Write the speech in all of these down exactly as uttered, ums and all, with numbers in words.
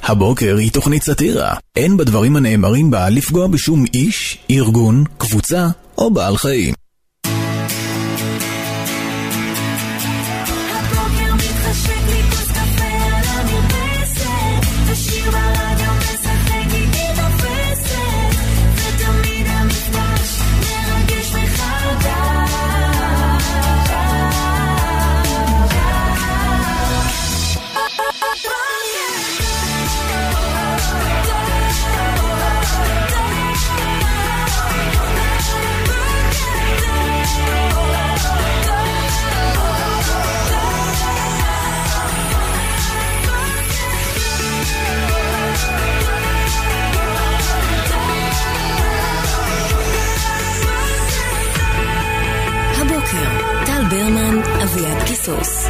הבוקר היא תוכנית סאטירה. אין בדברים הנאמרים בה לפגוע בשום איש, ארגון, קבוצה או בעל חיים. ברמן, אביעד קיסוס.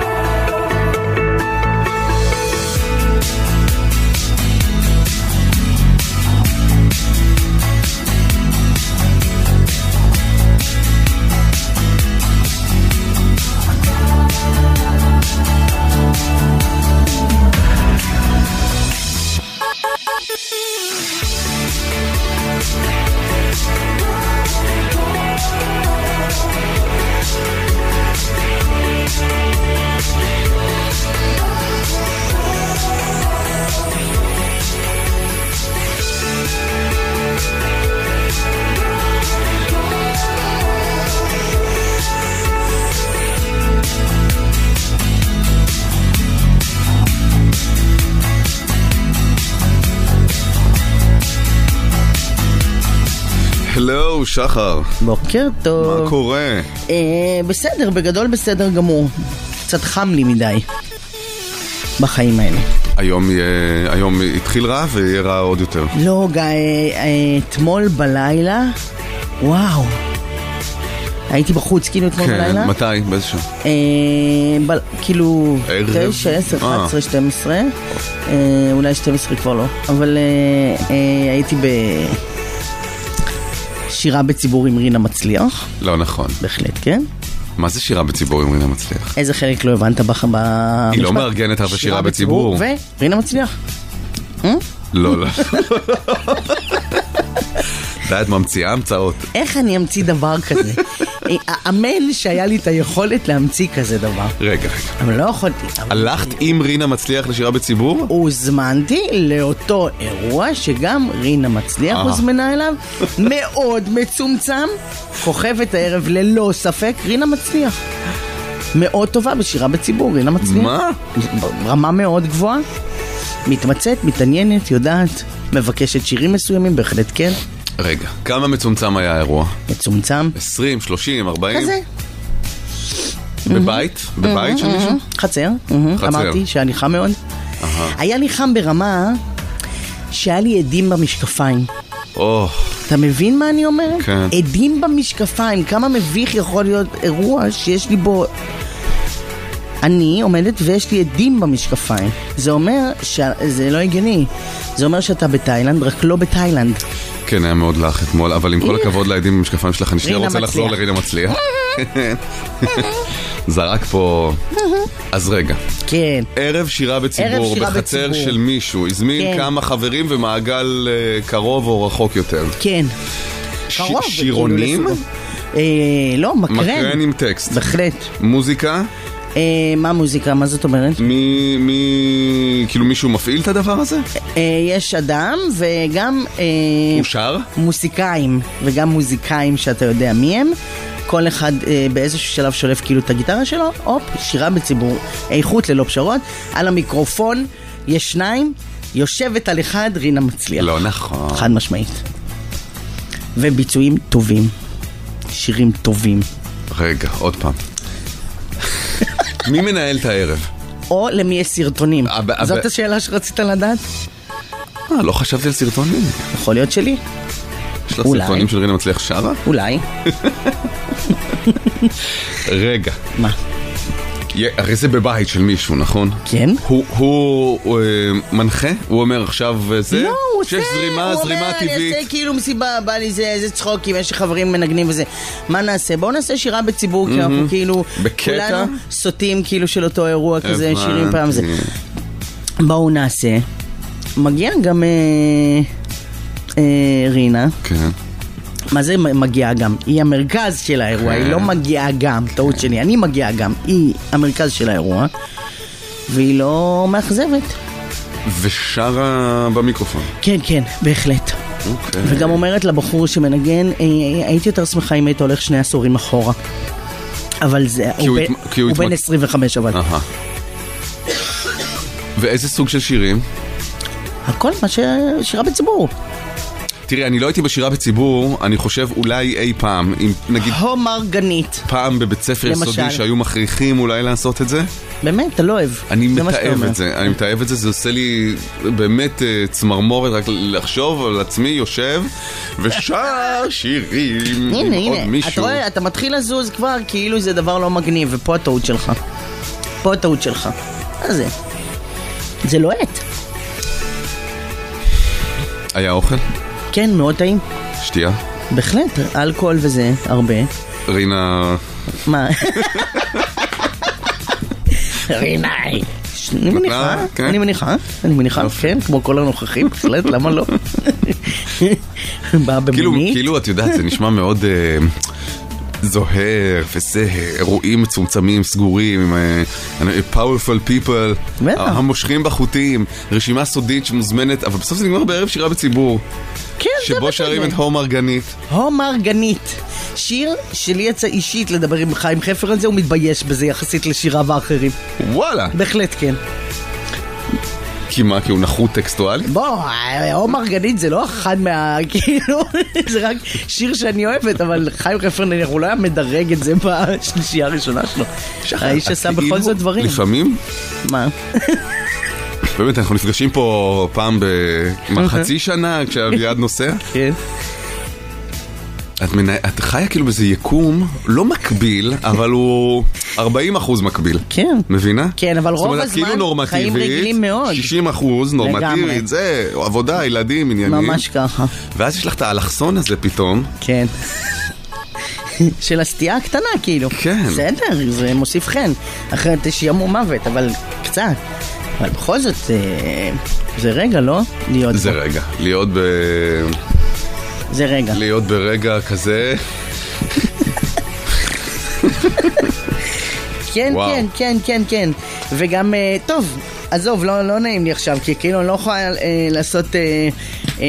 הלו, שחר. בוקר טוב. מה קורה? אה, בסדר, בגדול בסדר גמור. קצת חם לי מדי בחיים האלה. היום, היום התחיל רע ויהיה רע עוד יותר. לא, גיא, אתמול בלילה, וואו. הייתי בחוץ, כאילו אתמול כן, בלילה. מתי? באיזה שעה? אה, ב, כאילו, ערב? תשע, עשר, אחת עשרה, שתים עשרה. אה, אולי שתים עשרה כבר לא. אבל אה, אה, הייתי ב... שירה בציבור עם רינה מצליח. לא נכון. בהחלט, כן. מה זה שירה בציבור עם רינה מצליח? איזה חלק לא הבנת בך במשפט? היא לא מארגנת הרבה שירה בציבור. ורינה מצליח. לא, לא. דעת ממציאה המצאות. איך אני אמציא דבר כזה? האמן שהיה לי את היכולת להמציא כזה דבר. רגע, רגע. אבל לא יכולתי. הלכת עם רינה מצליח לשירה בציבור? הוזמנתי לאותו אירוע שגם רינה מצליח הוזמנה אליו. מאוד מצומצם. כוכבת הערב ללא ספק רינה מצליח. מאוד טובה בשירה בציבור, רינה מצליח. מה? רמה מאוד גבוהה. מתמצאת, מתעניינת, יודעת, מבקשת שירים מסוימים, בהחלט כן. רגע, כמה מצומצם היה האירוע? מצומצם. עשרים, שלושים, ארבעים? כזה. בבית? בבית של מישהו? חצר. אמרתי שהיה לי חם מאוד. היה לי חם ברמה שהיה לי עדים במשקפיים. אתה מבין מה אני אומרת? כן. עדים במשקפיים. כמה מביך יכול להיות אירוע שיש לי בו... אני עומדת ויש לי עדים במשקפיים. זה אומר שזה לא הגיוני. זה אומר שאתה בתאילנד, רק לא בתאילנד. כן, היה מאוד לך אתמול, אבל עם כל הכבוד לעדים במשקפיים שלך, אני שנייה רוצה לחזור לרינה מצליח. זרק פה... אז רגע. כן. ערב שירה בציבור, בחצר של מישהו, הזמין כמה חברים ומעגל קרוב או רחוק יותר. כן. שירונים? לא, מקרן. מקרן עם טקסט. בהחלט. מוזיקה? מה מוזיקה? מה זאת אומרת? מי, מי, כאילו מישהו מפעיל את הדבר הזה? יש אדם וגם... הוא שר? מוסיקאים, וגם מוזיקאים שאתה יודע מי הם. כל אחד באיזשהו שלב שולף כאילו את הגיטרה שלו. הופ, שירה בציבור. איכות ללא פשרות. על המיקרופון יש שניים. יושבת על אחד רינה מצליח. לא נכון. חד משמעית. וביצועים טובים. שירים טובים. רגע, עוד פעם. מי מנהל את הערב? או למי יש סרטונים? זאת השאלה שרצית לדעת? אה, לא חשבתי על סרטונים. יכול להיות שלי. יש לה סרטונים של רינה מצליח שרה? אולי. רגע. מה? הרי זה בבית של מישהו, נכון? כן. הוא מנחה? הוא אומר עכשיו זה? לא, הוא עושה. שיש זרימה, זרימה טבעית. אני אעשה כאילו מסיבה, בא לי זה, איזה צחוקים, יש חברים מנגנים וזה. מה נעשה? בואו נעשה שירה בציבור, כי אנחנו כאילו... בקטע? סוטים כאילו של אותו אירוע כזה, שירים פעם זה. בואו נעשה מגיע גם אה, אה, רינה. כן. מה זה מגיעה גם? היא המרכז של האירוע, היא לא מגיעה גם, טעות שלי, אני מגיעה גם, היא המרכז של האירוע, והיא לא מאכזבת. ושרה במיקרופון. כן, כן, בהחלט. אוקיי. וגם אומרת לבחור שמנגן, הייתי יותר שמחה אם היית הולך שני עשורים אחורה. אבל זה, הוא בן עשרים וחמש אבל. ואיזה סוג של שירים? הכל מה ששירה בציבור. תראי, אני לא הייתי בשירה בציבור, אני חושב אולי אי פעם, אם נגיד... הומרגנית. פעם בבית ספר יסודי שהיו מכריחים אולי לעשות את זה? באמת, אתה לא אוהב. אני מתאהב את זה, אני מתאהב את זה, זה עושה לי באמת צמרמורת רק לחשוב על עצמי, יושב, ושר שירים. הנה, הנה, אתה רואה, אתה מתחיל לזוז כבר כאילו זה דבר לא מגניב, ופה הטעות שלך. פה הטעות שלך. מה זה? זה לא עת. היה אוכל? כן, מאוד טעים. שתייה? בהחלט, אלכוהול וזה, הרבה. רינה... מה? רינה. אני מניחה, אני מניחה, אני מניחה, כן, כמו כל הנוכחים, בהחלט, למה לא? באה במונית. כאילו, את יודעת, זה נשמע מאוד... זוהר וזה, אירועים מצומצמים, סגורים, powerful people, המושכים בחוטים, רשימה סודית שמוזמנת, אבל בסוף זה נגמר בערב שירה בציבור. כן, שבו שרים את הומרגנית. הומרגנית. שיר שלי יצא אישית לדבר עם חיים חפר על זה, הוא מתבייש בזה יחסית לשירה ואחרים. וואלה. בהחלט כן. כי מה? כי הוא נחות טקסטואלי? בוא, הומרגנית זה לא אחד מה... כאילו, זה רק שיר שאני אוהבת, אבל חיים חפר נניח, הוא לא היה מדרג את זה בשלישייה הראשונה שלו. האיש עשה בכל זאת דברים. לפעמים? מה? באמת, אנחנו נפגשים פה פעם בחצי שנה כשאביעד נוסע. כן. את, מנה... את חיה כאילו בזה יקום לא מקביל, אבל הוא ארבעים אחוז מקביל. כן. מבינה? כן, אבל רוב הזמן כאילו חיים רגילים מאוד. שישים אחוז נורמטיבית, זה עבודה, ילדים, עניינים. ממש ככה. ואז יש לך את האלכסון הזה פתאום. כן. של הסטייה הקטנה כאילו. כן. בסדר, זה מוסיף חן. אחרת יש ימו מוות, אבל קצת. אבל בכל זאת, זה רגע, לא? להיות זה פה. רגע. להיות ב... זה רגע. להיות ברגע כזה. כן, וואו. כן, כן, כן, כן. וגם, טוב, עזוב, לא, לא נעים לי עכשיו, כי כאילו אני לא יכולה אה, לעשות אה, אה,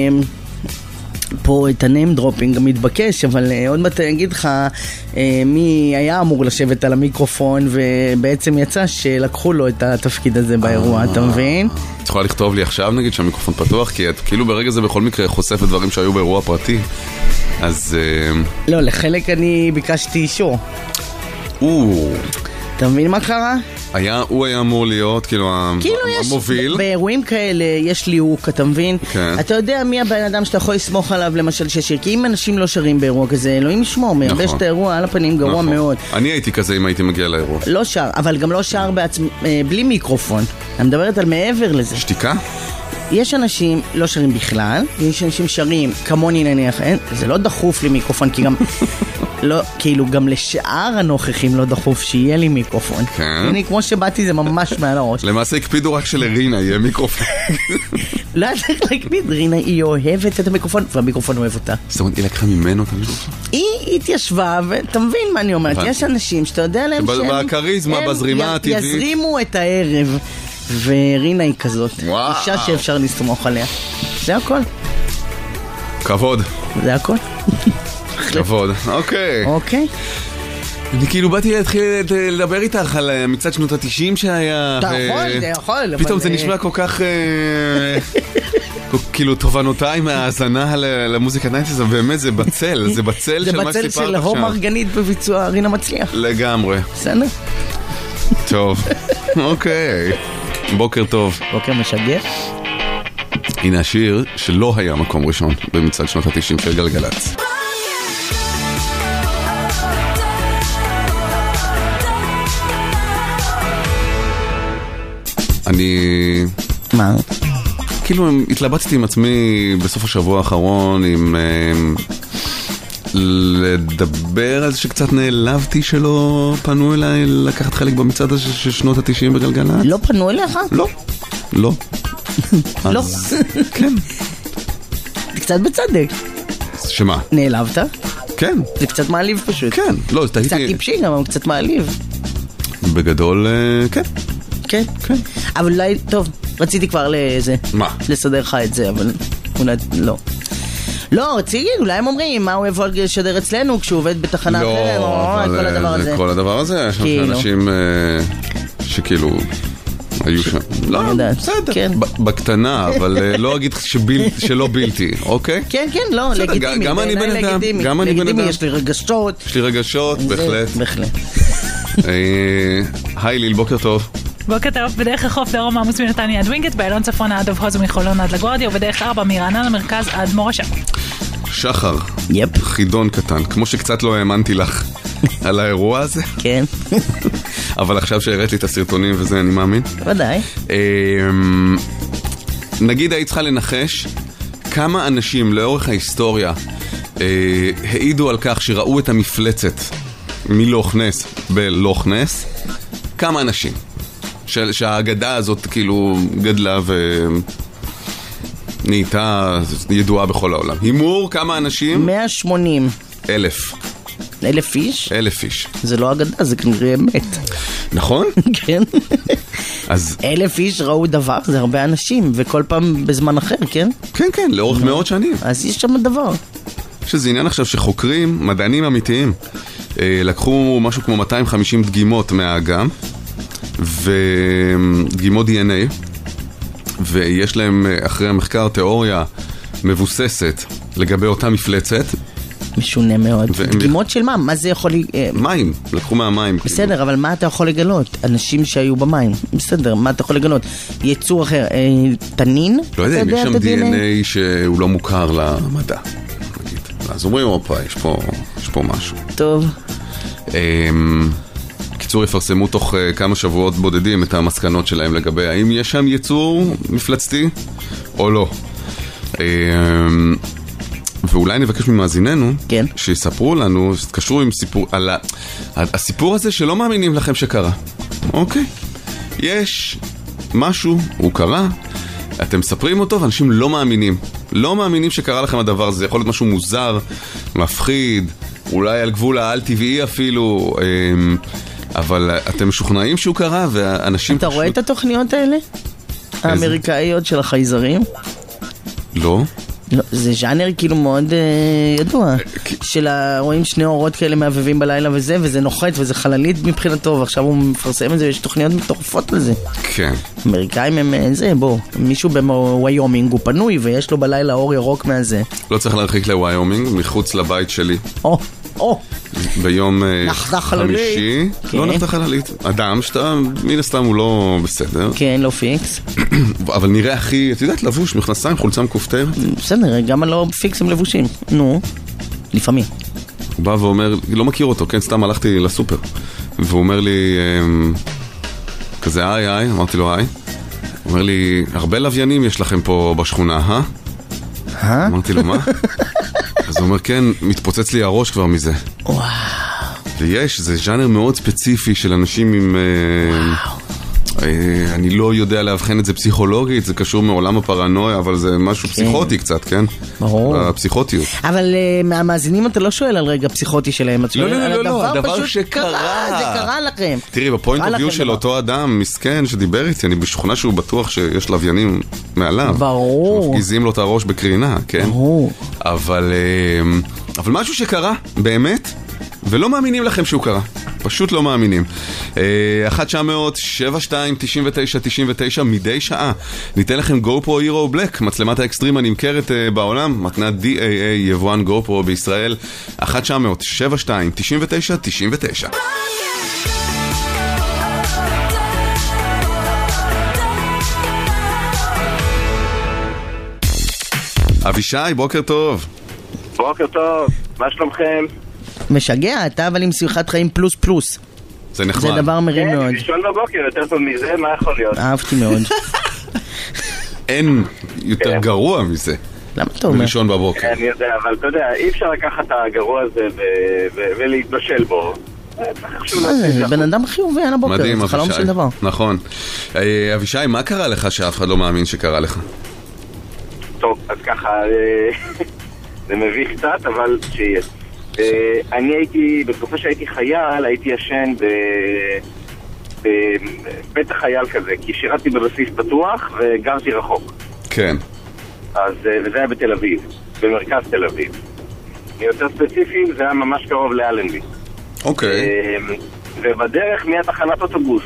פה את הניים דרופינג המתבקש, אבל אה, עוד מעט אני אגיד לך אה, מי היה אמור לשבת על המיקרופון, ובעצם יצא שלקחו לו את התפקיד הזה באירוע, אתה מבין? את יכולה לכתוב לי עכשיו נגיד שהמיקרופון פתוח, כי את כאילו ברגע זה בכל מקרה חושף את דברים שהיו באירוע פרטי, אז... לא, לחלק אני ביקשתי אישור. או... אתה מבין מה קרה? היה, הוא היה אמור להיות כאילו, כאילו המוביל. יש, באירועים כאלה יש ליהוק, אתה מבין? כן. אתה יודע מי הבן אדם שאתה יכול לסמוך עליו למשל ששיר, כי אם אנשים לא שרים באירוע כזה, אלוהים ישמור, מייבש את האירוע על הפנים, גרוע נכון. מאוד. אני הייתי כזה אם הייתי מגיע לאירוע. לא שר, אבל גם לא שר בעצמי, בלי מיקרופון. אני מדברת על מעבר לזה. שתיקה? יש אנשים לא שרים בכלל, ויש אנשים שרים כמוני נניח, אין, זה לא דחוף לי מיקרופון, כי גם לא, כאילו גם לשאר הנוכחים לא דחוף שיהיה לי מיקרופון. כן. אני כמו שבאתי זה ממש מעל הראש. למעשה הקפידו רק שלרינה יהיה מיקרופון. לא צריך להקפיד, רינה היא אוהבת את המיקרופון, והמיקרופון אוהב אותה. זאת אומרת, היא לקחה ממנו את המיקרופון? היא התיישבה, ואתה מבין מה אני אומרת, יש אנשים שאתה יודע להם שהם... בקריזמה, בזרימה הטבעית. יזרימו את הערב. ורינה היא כזאת, אישה שאפשר לסמוך עליה. זה הכל. כבוד. זה הכל. כבוד, אוקיי. אוקיי. אני כאילו באתי להתחיל לדבר איתך על מצד שנות התשעים שהיה. אתה יכול, זה יכול. פתאום זה נשמע כל כך... כאילו תובנותיי מהאזנה למוזיקה ניינטיז, באמת זה בצל, זה בצל של מה שסיפרת עכשיו. זה בצל של הומרגנית בביצוע רינה מצליח. לגמרי. בסדר. טוב, אוקיי. בוקר טוב. בוקר משגע. הנה השיר שלא היה מקום ראשון במצעד שנות התשעים של גלגלצ. אני... מה? כאילו התלבטתי עם עצמי בסוף השבוע האחרון עם... לדבר על זה שקצת נעלבתי שלא פנו אליי לקחת חלק במצעד הזה של שנות התשעים בגלגלצ. לא פנו אליך? לא, לא. לא. כן. קצת בצדק. שמה? נעלבת? כן. זה קצת מעליב פשוט. כן. לא, תהיתי... קצת טיפשי גם, אבל קצת מעליב. בגדול, כן. כן? כן. אבל אולי, טוב, רציתי כבר לזה. מה? לסדר לך את זה, אבל אולי לא. לא, רציתי, אולי הם אומרים מה הוא יבוא לשדר אצלנו כשהוא עובד בתחנה אחרת, או את כל הדבר הזה. כל הדבר הזה, יש שם אנשים שכאילו היו שם. לא, בסדר, בקטנה, אבל לא אגיד שלא בלתי, אוקיי? כן, כן, לא, לגיטימי. גם אני בן אדם, גם אני בן אדם. יש לי רגשות. יש לי רגשות, בהחלט. בהחלט. היי ליל, בוקר טוב. בוקר טוב, בדרך החוף דרום עמוס מנתניה עד ווינגייט, באלון צפון עד דוב הוז ומחולון עד לגוארדיה, ובדרך ארבע מרעננה למרכז עד מורשה. שחר, יפ. חידון קטן, כמו שקצת לא האמנתי לך על האירוע הזה. כן. אבל עכשיו שהראית לי את הסרטונים וזה, אני מאמין. ודאי. נגיד היית צריכה לנחש כמה אנשים לאורך ההיסטוריה העידו על כך שראו את המפלצת מלוך נס בלוך נס, כמה אנשים שהאגדה הזאת כאילו גדלה ונהייתה ידועה בכל העולם. הימור, כמה אנשים? מאה ושמונים. אלף. אלף איש? אלף איש. זה לא אגדה, זה כנראה אמת. נכון? כן. אז... אלף איש ראו דבר, זה הרבה אנשים, וכל פעם בזמן אחר, כן? כן, כן, לאורך מאות שנים. אז יש שם דבר. שזה עניין עכשיו שחוקרים, מדענים אמיתיים, לקחו משהו כמו מאתיים וחמישים דגימות מהאגם, ודגימות די אן איי, ויש להם אחרי המחקר תיאוריה מבוססת לגבי אותה מפלצת. משונה מאוד. דגימות של מה? מה זה יכול... מים, לקחו מהמים. בסדר, אבל מה אתה יכול לגלות? אנשים שהיו במים. בסדר, מה אתה יכול לגלות? יצור אחר, תנין? לא יודע, אם יש שם די אן איי שהוא לא מוכר למדע. אז אומרים, אופה, יש פה, יש פה משהו. טוב. קיצור, יפרסמו תוך כמה שבועות בודדים את המסקנות שלהם לגבי האם יש שם יצור מפלצתי או לא. ואולי נבקש ממאזיננו, כן. שיספרו לנו, שתקשרו עם סיפור, על ה... הסיפור הזה שלא מאמינים לכם שקרה. אוקיי. יש משהו, הוא קרה, אתם מספרים אותו ואנשים לא מאמינים. לא מאמינים שקרה לכם הדבר הזה. יכול להיות משהו מוזר, מפחיד, אולי על גבול העל טבעי אפילו, אבל אתם משוכנעים שהוא קרה, ואנשים... אתה רואה את התוכניות האלה? האמריקאיות של החייזרים? לא. לא, זה ז'אנר כאילו מאוד אה, ידוע של רואים שני אורות כאלה מעבבים בלילה וזה, וזה נוחת וזה חללית מבחינתו, ועכשיו הוא מפרסם את זה, יש תוכניות מטורפות על זה. כן. אמריקאים הם זה, בוא, מישהו בוויומינג הוא פנוי ויש לו בלילה אור ירוק מהזה. לא צריך להרחיק לוויומינג, מחוץ לבית שלי. או, או. ביום נחתה חללית. חמישי, כן. לא נחתה חללית. אדם שאתה, מן הסתם הוא לא בסדר. כן, לא פיקס. אבל נראה הכי, את יודעת, לבוש, מכנסיים, חולצה מכופתרת. בסדר, גם הלא פיקס הם לבושים. נו, לפעמים. הוא בא ואומר, לא מכיר אותו, כן, סתם הלכתי לסופר. והוא אומר לי, כזה, היי, היי, אמרתי לו, היי. הוא אומר לי, הרבה לוויינים יש לכם פה בשכונה, אה? אה? אמרתי לו, מה? אז הוא אומר, כן, מתפוצץ לי הראש כבר מזה. וואו. ויש, זה ז'אנר מאוד ספציפי של אנשים עם... וואו. אני לא יודע להבחן את זה פסיכולוגית, זה קשור מעולם הפרנויה, אבל זה משהו פסיכוטי קצת, כן? ברור. הפסיכוטיות. אבל מהמאזינים אתה לא שואל על רגע פסיכוטי שלהם, לא, לא, לא, לא, הדבר שקרה. זה קרה לכם. תראי, בפוינט אוף ויו של אותו אדם מסכן שדיבר איתי, אני בשכונה שהוא בטוח שיש לוויינים מעליו. ברור. שמפגיזים לו את הראש בקרינה, כן? ברור. אבל, אבל משהו שקרה, באמת, ולא מאמינים לכם שהוא קרה. פשוט לא מאמינים. אחת תשע מאות שבע שתיים תשעים ותשע תשעים ותשע מדי שעה ניתן לכם GoPro Hero Black, מצלמת האקסטרים הנמכרת בעולם, מתנת די איי איי, יבואן GoPro בישראל. אחת תשע מאות שבע שתיים תשעים ותשע תשעים ותשע. אבישי, בוקר טוב. בוקר טוב, מה שלומכם? משגע, אתה אבל עם שמחת חיים פלוס פלוס. זה נחמד. זה דבר מרים מאוד. כן, ראשון בבוקר, יותר טוב מזה, מה יכול להיות? אהבתי מאוד. אין יותר גרוע מזה. למה אתה אומר? ראשון בבוקר. אני יודע, אבל אתה יודע, אי אפשר לקחת את הגרוע הזה ולהתבשל בו. בן אדם חיובי על הבוקר, זה חלום של דבר. נכון. אבישי, מה קרה לך שאף אחד לא מאמין שקרה לך? טוב, אז ככה, זה מביך קצת, אבל שיהיה. אני הייתי, בתקופה שהייתי חייל, הייתי ישן בבית החייל כזה, כי שירתתי בבסיס פתוח וגרתי רחוק. כן. אז, וזה היה בתל אביב, במרכז תל אביב. יותר ספציפי, זה היה ממש קרוב לאלנבי. אוקיי. ובדרך מהתחנת אוטובוס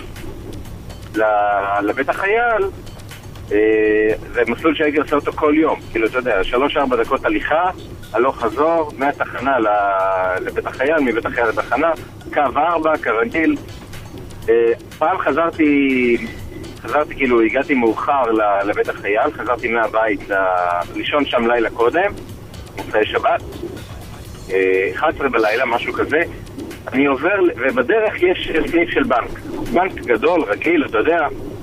לבית החייל, זה מסלול שהייתי עושה אותו כל יום. כאילו, אתה יודע, שלוש ארבע דקות הליכה, הלוך חזור, מהתחנה לבית החייל, מבית החייל לתחנה, קו ארבע, כרגיל. פעם חזרתי, חזרתי כאילו, הגעתי מאוחר לבית החייל, חזרתי מהבית לישון שם לילה קודם, מוצאי שבת, אחת עשרה בלילה, משהו כזה. אני עובר, ובדרך יש סניף של בנק. בנק גדול, רגיל, אתה יודע.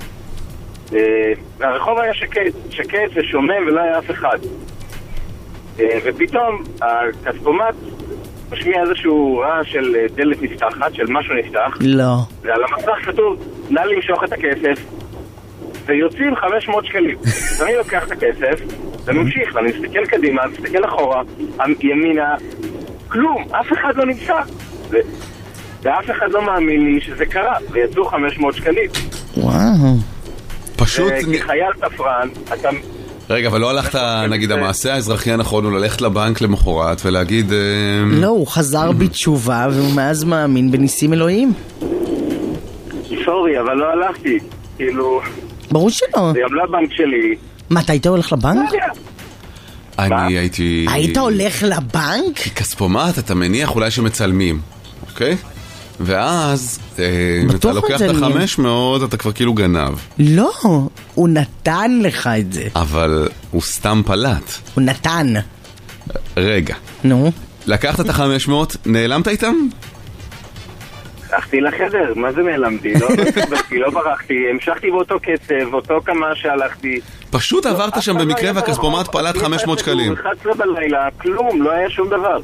והרחוב היה שקט, שקט ושומם ולא היה אף אחד. ופתאום הכספומט משמיע איזשהו רעש של דלת נפתחת, של משהו נפתח. לא. ועל המסך כתוב, נא למשוך את הכסף, ויוצאים חמש מאות שקלים. אז אני לוקח את הכסף, וממשיך, ואני מסתכל קדימה, מסתכל אחורה, ימינה, כלום, אף אחד לא נמצא. ו... ואף אחד לא מאמין לי שזה קרה, ויצאו חמש מאות שקלים. וואו. פשוט... כחייל תפרן, אתה... רגע, אבל לא הלכת, נגיד, המעשה האזרחי הנכון הוא ללכת לבנק למחרת ולהגיד... לא, הוא חזר בתשובה והוא מאז מאמין בניסים אלוהים. סורי, אבל לא הלכתי. כאילו... ברור שלא. זה גם לא הבנק שלי. מה, אתה היית הולך לבנק? אני הייתי... היית הולך לבנק? כספומט, אתה מניח אולי שמצלמים, אוקיי? ואז, אם אתה לוקח את ה-חמש מאות, אתה כבר כאילו גנב. לא, הוא נתן לך את זה. אבל הוא סתם פלט. הוא נתן. רגע. נו. לקחת את ה-חמש מאות, נעלמת איתם? הלכתי לחדר, מה זה נעלמתי? לא ברחתי, לא ברחתי, המשכתי באותו קצב, אותו כמה שהלכתי. פשוט עברת שם במקרה והכספומט פלט חמש מאות שקלים. אחת עשרה בלילה, כלום, לא היה שום דבר.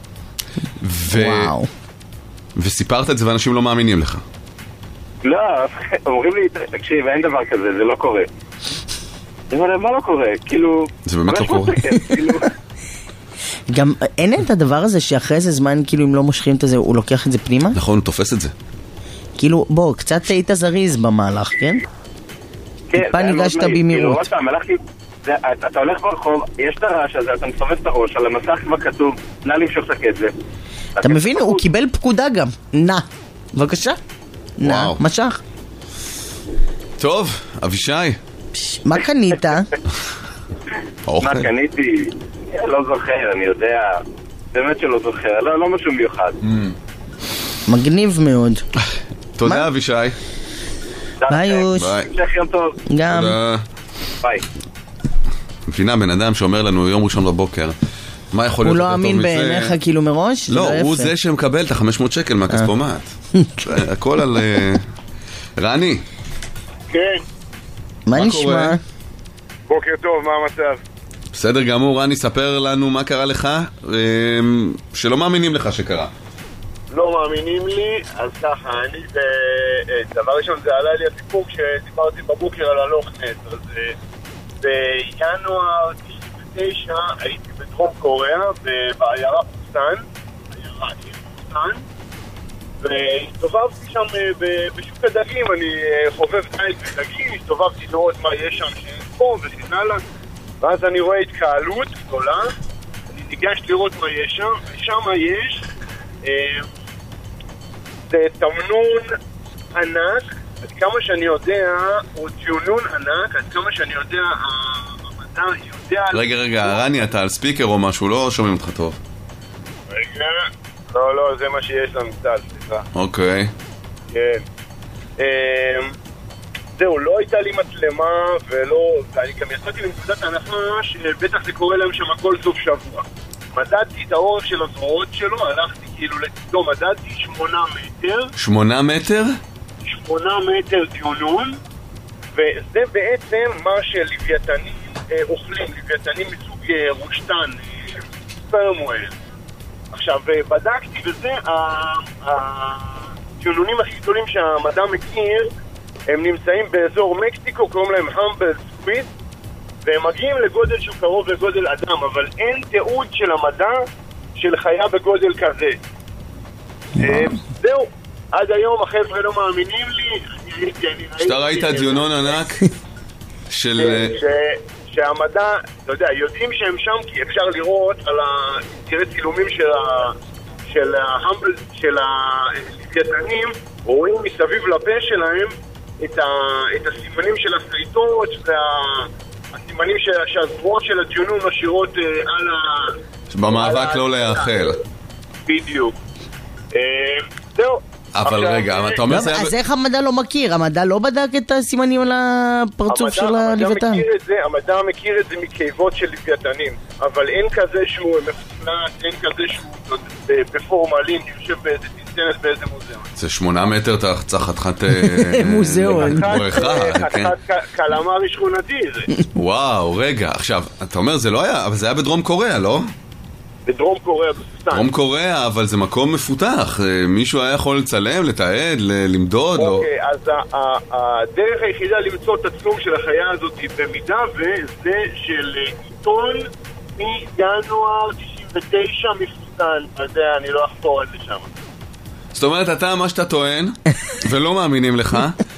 וואו. וסיפרת את זה ואנשים לא מאמינים לך. לא, אומרים לי, תקשיב, אין דבר כזה, זה לא קורה. אני אומר, מה לא קורה? כאילו... זה באמת לא קורה. גם אין את הדבר הזה שאחרי איזה זמן, כאילו אם לא מושכים את זה, הוא לוקח את זה פנימה? נכון, הוא תופס את זה. כאילו, בוא, קצת היית זריז במהלך, כן? כן. טיפה ניגשת במהירות. עוד פעם, הלכתי... אתה הולך ברחוב, יש את הרעש הזה, אתה מסובב את הראש, על המסך כבר כתוב, נא למשוך את הכסף. אתה מבין? הוא קיבל פקודה גם. נא. בבקשה. נא. משך. טוב, אבישי. מה קנית? מה קניתי? לא זוכר, אני יודע. באמת שלא זוכר. לא, לא משהו מיוחד. מגניב מאוד. תודה, אבישי. ביי, יוש. המשך יום טוב. גם. תודה. ביי. מבינה, בן אדם שאומר לנו יום ראשון בבוקר, מה יכול להיות הוא לא יותר טוב אמין מזה? בעיניך כאילו מראש? לא, הוא זה שמקבל את ה-חמש מאות שקל מהכספומט. הכל על... רני. כן. מה נשמע? בוקר טוב, מה המצב? בסדר גמור, רני, ספר לנו מה קרה לך, שלא מאמינים לך שקרה. לא מאמינים לי, אז ככה, אני, דבר ראשון, זה עלה לי הסיפור כשדיברתי בבוקר על הלוך נס, אז בינואר תשעים ותשע הייתי בדרום קוריאה, בעיירה פוסטן, עיירה פוסטן, והסתובבתי שם בשוק הדגים, אני חובב דייג ודגים, הסתובבתי לראות מה יש שם שאין פה וכן הלאה, ואז אני רואה התקהלות גדולה, אני ניגש לראות מה יש שם, ושם יש זה תמנון ענק, עד כמה שאני יודע, הוא ציונון ענק, עד כמה שאני יודע, המדע יודע... רגע, רגע, רני, אתה על ספיקר או משהו, לא שומעים אותך טוב. רגע, לא, לא, זה מה שיש לנו קצת, סליחה. אוקיי. כן. זהו, לא הייתה לי מצלמה, ולא... ואני גם יצאתי לנקודת הנחה שבטח זה קורה להם שם כל סוף שבוע. מדדתי את האורך של הזרועות שלו, הלכתי כאילו לצדו, מדדתי שמונה מטר. שמונה מטר? שמונה מטר דיונון, וזה בעצם מה שלוויתנים אה, אוכלים, לוויתנים מסוג אה, רושטן, אה, ספרמואל. עכשיו, בדקתי וזה, ה... ה... הדיונונים הכי גדולים שהמדע מכיר, הם נמצאים באזור מקסיקו, קוראים להם המבל סוויס, והם מגיעים לגודל שהוא קרוב לגודל אדם, אבל אין תיעוד של המדע של חיה בגודל כזה. זהו, עד היום החבר'ה לא מאמינים לי. שאתה ראית דיונון ענק של... שהמדע, אתה יודע, יודעים שהם שם כי אפשר לראות על תראה צילומים של ה... של ההמבל, של הלוויתנים, רואים מסביב לפה שלהם את, ה... את הסימנים של הסריטות והסימנים וה... שהזרועות של הדיונון משאירות uh, על ה... במאבק לא לאחר. בדיוק. Uh, זהו. אבל רגע, אתה אומר... אז איך המדע לא מכיר? המדע לא בדק את הסימנים על הפרצוף של הלוויתן? המדע מכיר את זה מקיבות של לוויתנים, אבל אין כזה שהוא מפלט, אין כזה שהוא בפורמלין, יושב באיזה תצטנת באיזה מוזיאון. זה שמונה מטר תחת חתיכת... מוזיאון. חתיכת קלמרי שכונתי. וואו, רגע, עכשיו, אתה אומר זה לא היה, אבל זה היה בדרום קוריאה, לא? בדרום קוריאה, בסוסן. דרום קוריאה, אבל זה מקום מפותח. מישהו היה יכול לצלם, לתעד, למדוד? אוקיי, אז הדרך היחידה למצוא את הצלום של החיה הזאת במידה, וזה של עיתון מינואר תשעים ותשע מפוסן. אתה יודע, אני לא אחפור על זה שם. זאת אומרת, אתה, מה שאתה טוען, ולא מאמינים לך,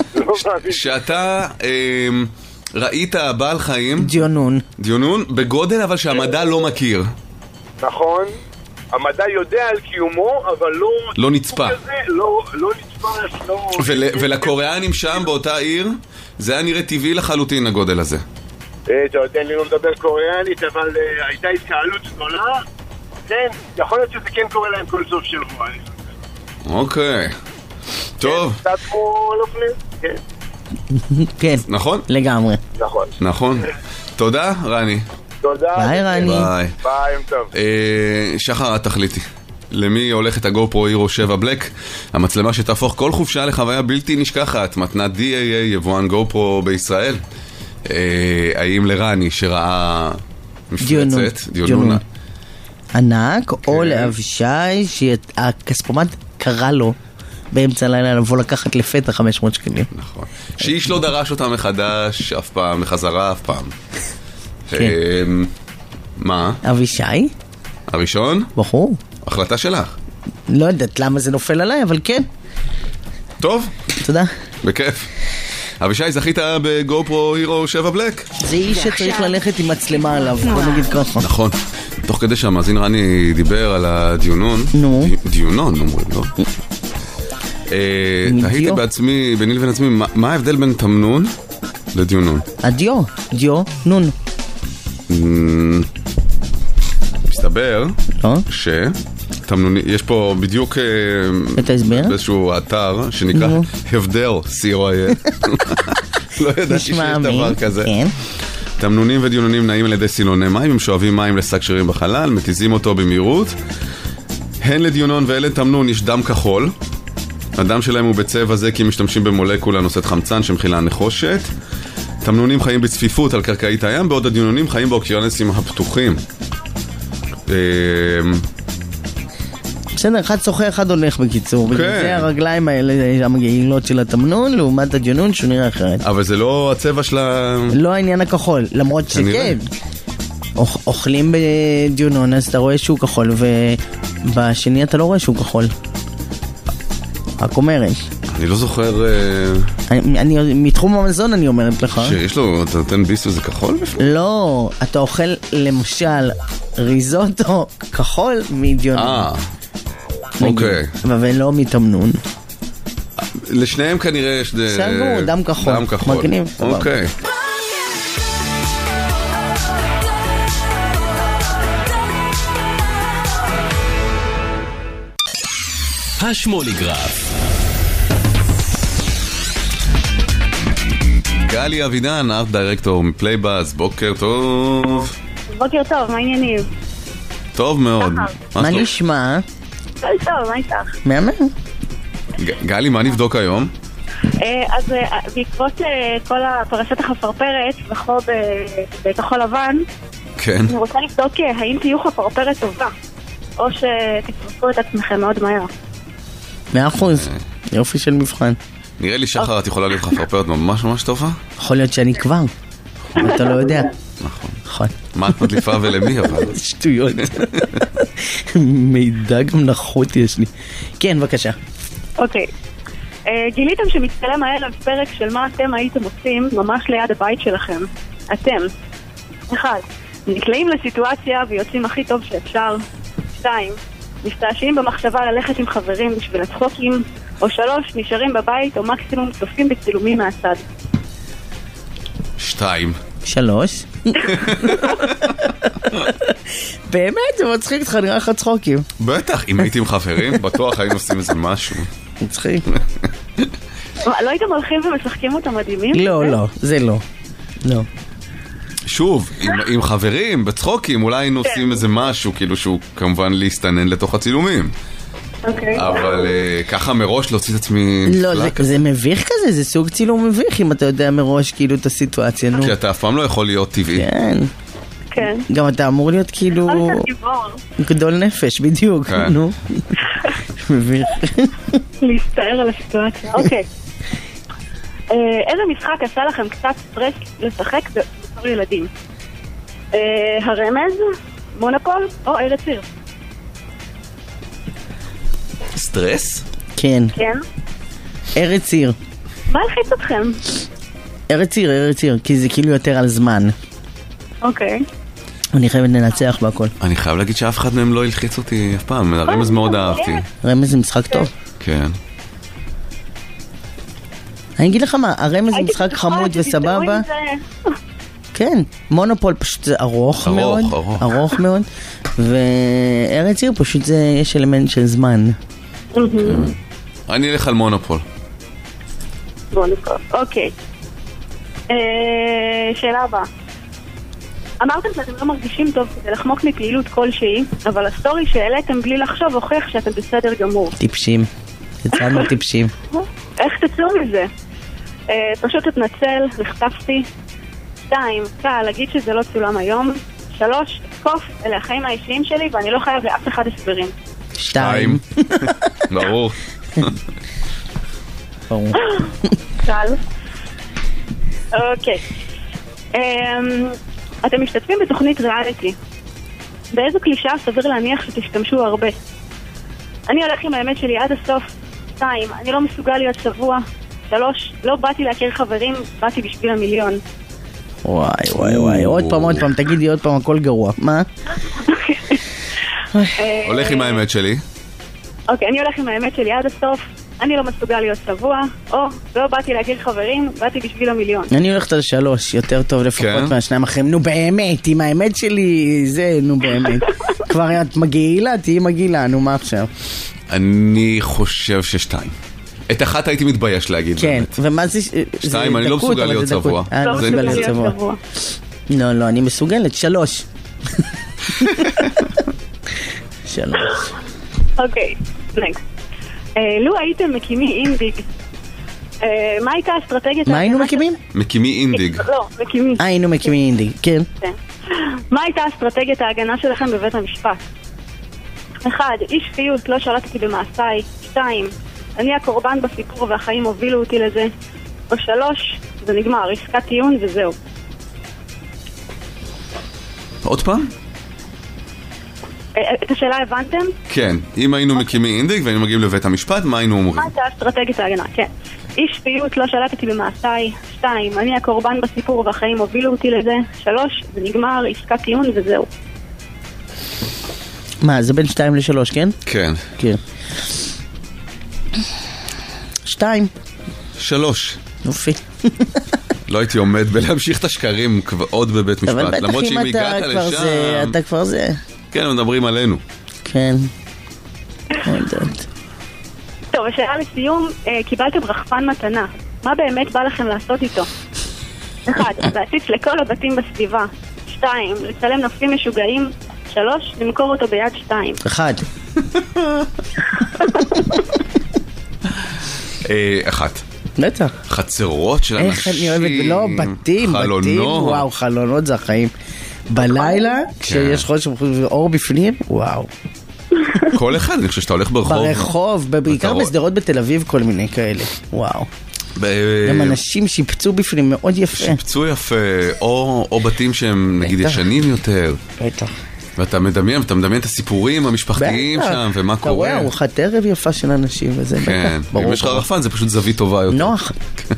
שאתה ראית בעל חיים... דיונון. דיונון, בגודל אבל שהמדע לא מכיר. נכון, המדע יודע על קיומו, אבל לא... לא נצפה. לא, לא נצפה, לא... ול, ולקוריאנים שם באותה עיר, זה היה נראה טבעי לחלוטין הגודל הזה. אתה יודע, אני לא מדבר קוריאנית, אבל הייתה התקהלות גדולה. כן, יכול להיות שזה כן קורה להם כל סוף שבוע. אוקיי. טוב. קצת כמו לופנים, כן. כן. נכון? לגמרי. נכון. נכון. תודה, רני. תודה. ביי רני. ביי. ביי, יום טוב. שחר, תחליטי. למי הולכת הגופרו הירו שבע בלק? המצלמה שתהפוך כל חופשה לחוויה בלתי נשכחת. מתנת די איי איי, יבואן גופרו בישראל. האם לרני שראה מפרצת? דיונון. ענק, או לאבישי שהכספומט קרא לו באמצע הלילה לבוא לקחת לפתע חמש מאות שקלים. נכון. שאיש לא דרש אותה מחדש, אף פעם, מחזרה אף פעם. מה? אבישי? הראשון? בחור. החלטה שלך. לא יודעת למה זה נופל עליי, אבל כן. טוב. תודה. בכיף. אבישי, זכית בגופרו הירו שבע בלק? זה איש שצריך ללכת עם מצלמה עליו, בוא נגיד ככה. נכון. תוך כדי שהמאזין רני דיבר על הדיונון. נו. דיונון, אומרים, לא? תהיתי בעצמי, ביני לבין עצמי, מה ההבדל בין תמנון לדיונון? הדיו, דיו, נון. מסתבר שתמנוני, יש פה בדיוק את ההסבר? באיזשהו אתר שנקרא הבדל, סי או איי. לא ידעתי שיש דבר כזה. תמנונים ודיונונים נעים על ידי סילוני מים, הם שואבים מים לשק שירים בחלל, מתיזים אותו במהירות. הן לדיונון והן לתמנון יש דם כחול. הדם שלהם הוא בצבע זה כי הם משתמשים במולקולה נושאת חמצן שמכילה נחושת. תמנונים חיים בצפיפות על קרקעית הים, בעוד הדיונונים חיים באוקיינוסים הפתוחים. בסדר, אחד שוחה, אחד הולך בקיצור. כן. זה הרגליים האלה, המגעילות של התמנון, לעומת הדיונון שהוא נראה אחרת. אבל זה לא הצבע של ה... לא העניין הכחול, למרות שכן. אוכלים בדיונון, אז אתה רואה שהוא כחול, ובשני אתה לא רואה שהוא כחול. רק אומרת. אני לא זוכר... אני, אני, מתחום המזון אני אומרת לך. שיש לו, אתה נותן ביס וזה כחול בפנים? לא, אתה אוכל למשל ריזוטו כחול מדיונון. אה, אוקיי. ולא מתמנון. לשניהם כנראה יש... סגור, דם כחול. דם כחול. מגניב. אוקיי. השמוליגרף. גלי אבידן, ארט דירקטור מפלייבאז, בוקר טוב. בוקר טוב, מה העניינים? טוב מאוד. מה נשמע? טוב, טוב, מה איתך? מהמם. גלי, מה נבדוק היום? אז בעקבות כל הפרשת החפרפרת וחוב בכחול לבן, אני רוצה לבדוק האם תהיו חפרפרת טובה, או שתפרקו את עצמכם מאוד מהר. מאה אחוז. יופי של מבחן. נראה לי שחר, את יכולה להיות חפרפרת ממש ממש טובה? יכול להיות שאני כבר. אתה לא יודע. נכון. נכון. מה את מדליפה ולמי אבל? שטויות. מידע גם נחות יש לי. כן, בבקשה. אוקיי. גיליתם שמצטלם הערב פרק של מה אתם הייתם עושים ממש ליד הבית שלכם. אתם. אחד. נקלעים לסיטואציה ויוצאים הכי טוב שאפשר. שתיים. משתעשעים במחשבה ללכת עם חברים בשביל הצחוקים. או שלוש. נשארים בבית או מקסימום צופים בצילומים מהצד. שתיים. שלוש. באמת, זה מצחיק, לך נראה לך צחוקים. בטח, אם הייתי עם חברים, בטוח היינו עושים איזה משהו. מצחיק. לא הייתם הולכים ומשחקים אותם מדהימים? לא, לא, זה לא. לא. שוב, עם, עם חברים, בצחוקים, אולי היינו עושים איזה משהו, כאילו שהוא כמובן להסתנן לתוך הצילומים. אוקיי. אבל ככה מראש להוציא את עצמי... לא, זה מביך כזה, זה סוג צילום מביך, אם אתה יודע מראש כאילו את הסיטואציה, נו. כי אתה אף פעם לא יכול להיות טבעי. כן. כן. גם אתה אמור להיות כאילו... גדול נפש, בדיוק, נו. מביך. להסתער על הסיטואציה, אוקיי. איזה משחק עשה לכם קצת סטרס לשחק בתור ילדים? הרמז, מונופול או ארץ עיר? סטרס? כן. כן. ארץ עיר. מה הלחיץ אתכם? ארץ עיר, ארץ עיר, כי זה כאילו יותר על זמן. אוקיי. אני חייבת לנצח בהכל. אני חייב להגיד שאף אחד מהם לא הלחיץ אותי אף פעם, רמז מאוד אהבתי. רמז זה משחק טוב. כן. אני אגיד לך מה, הרמז זה משחק חמוד וסבבה. כן, מונופול פשוט זה ארוך מאוד. ארוך, ארוך מאוד. וארץ עיר פשוט זה, יש אלמנט של זמן. אני אלך על מונופול. מונופול, אוקיי. שאלה הבאה. אמרתם שאתם לא מרגישים טוב כדי לחמוק מפעילות כלשהי, אבל הסטורי שהעליתם בלי לחשוב הוכיח שאתם בסדר גמור. טיפשים. יצאנו טיפשים. איך תצאו מזה? פשוט התנצל, נחטפתי. שתיים, קל, להגיד שזה לא צולם היום. שלוש, תקוף, אלה החיים האישיים שלי ואני לא חייב לאף אחד הסברים. שתיים. ברור. ברור. קל. אוקיי. אתם משתתפים בתוכנית ריאליטי. באיזו קלישה סביר להניח שתשתמשו הרבה? אני הולך עם האמת שלי עד הסוף. שתיים, אני לא מסוגל להיות שבוע. שלוש, לא באתי להכיר חברים, באתי בשביל המיליון. וואי וואי וואי, עוד פעם עוד פעם, תגידי עוד פעם, הכל גרוע. מה? הולך עם האמת שלי. אוקיי, אני הולך עם האמת שלי עד הסוף. אני לא מסוגל להיות שבוע, או לא באתי להכיר חברים, באתי בשביל המיליון. אני הולכת על שלוש, יותר טוב לפחות מהשניים אחרים. נו באמת, עם האמת שלי, זה, נו באמת. כבר את מגעילה, תהי מגעילה, נו מה עכשיו? אני חושב ששתיים. את אחת הייתי מתבייש להגיד. כן, ומה זה... שתיים, אני לא מסוגל להיות צבוע. לא מסוגל להיות צבוע. לא, לא, אני מסוגלת, שלוש. שלוש. אוקיי, נקסט. לו הייתם מקימי אינדיג, מה הייתה אסטרטגיית... מה היינו מקימים? מקימי אינדיג. לא, מקימי. אה, היינו מקימי אינדיג, כן. מה הייתה אסטרטגיית ההגנה שלכם בבית המשפט? אחד, איש פיוט, לא שלט אותי במעשיי. שתיים, אני הקורבן בסיפור והחיים הובילו אותי לזה. או שלוש, זה נגמר, עסקת טיעון וזהו. עוד פעם? את השאלה הבנתם? כן, אם היינו מקימי אינדיג והיינו מגיעים לבית המשפט, מה היינו אומרים? מה הייתה אסטרטגיית ההגנה? כן. איש פיוט, לא שלט אותי במעשיי. שתיים, אני הקורבן בסיפור והחיים הובילו אותי לזה. שלוש, זה נגמר, עסקת טיעון וזהו. מה, זה בין שתיים לשלוש, כן? כן. כן. שתיים. שלוש. יופי. לא הייתי עומד בלהמשיך את השקרים עוד בבית משפט. למרות שאם הגעת לשם... אתה כבר זה. כן, מדברים עלינו. כן. טוב, השאלה לסיום, קיבלתם רחפן מתנה. מה באמת בא לכם לעשות איתו? אחד, להציץ לכל הבתים בסביבה. שתיים, לצלם נופים משוגעים. שלוש, למכור אותו ביד שתיים. אחד. אחת. בטח. חצרות של אנשים. איך אני אוהבת, לא, בתים, בתים, וואו, חלונות זה החיים. בלילה, כשיש חושך ואור בפנים, וואו. כל אחד, אני חושב שאתה הולך ברחוב. ברחוב, בעיקר בסדרות בתל אביב, כל מיני כאלה. וואו. גם אנשים שיפצו בפנים מאוד יפה. שיפצו יפה, או בתים שהם נגיד ישנים יותר. בטח. ואתה מדמיין, ואתה מדמיין את הסיפורים המשפחתיים שם, ומה קורה. אתה רואה, ארוחת ערב יפה של אנשים, וזה כן, אם יש לך רחפן, זה פשוט זווית טובה יותר. נוח.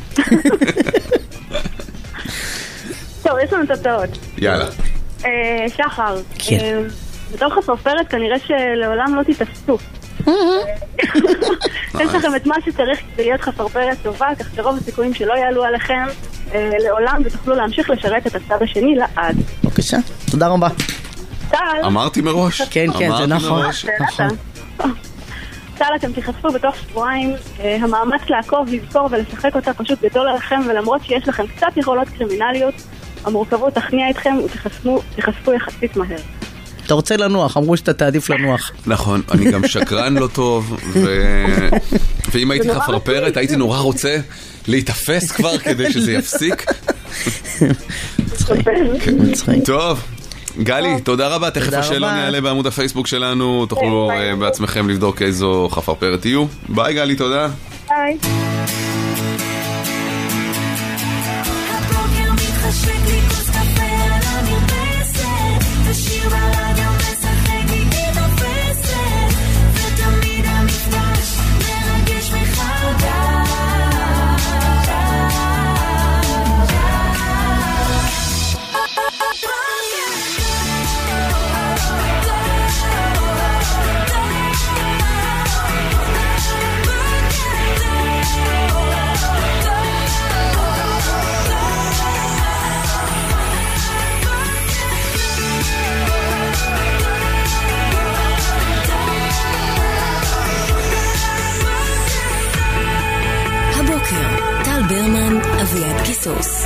טוב, יש לנו תוצאות. יאללה. שחר. כן. בתוך חפרפרת כנראה שלעולם לא תתאספו. יש לכם את מה שצריך כדי להיות חפרפרת טובה, כך שרוב הסיכויים שלא יעלו עליכם לעולם, ותוכלו להמשיך לשרת את הצד השני לעד. בבקשה, תודה רבה. טל. אמרתי מראש. כן, כן, זה נכון. טל, אתם תיחשפו בתוך שבועיים. המאמץ לעקוב, לזכור ולשחק אותה פשוט גדול עליכם, ולמרות שיש לכם קצת יכולות קרימינליות, המורכבות תכניע אתכם ותיחשפו יחסית מהר. אתה רוצה לנוח, אמרו שאתה תעדיף לנוח. נכון, אני גם שקרן לא טוב, ואם הייתי חפרפרת, הייתי נורא רוצה להתאפס כבר כדי שזה יפסיק. טוב. גלי, תודה רבה, תכף השאלון יעלה בעמוד הפייסבוק שלנו, תוכלו בעצמכם לבדוק איזו חפרפרת יהיו. ביי גלי, תודה. ביי. הבוקר מתחשק לי כוס קפה על המרפסת, ושיר ברדיו משחק לי כתופסת, ותמיד המפגש מרגש מחדש. טל ברמן, אביעד קיסוס.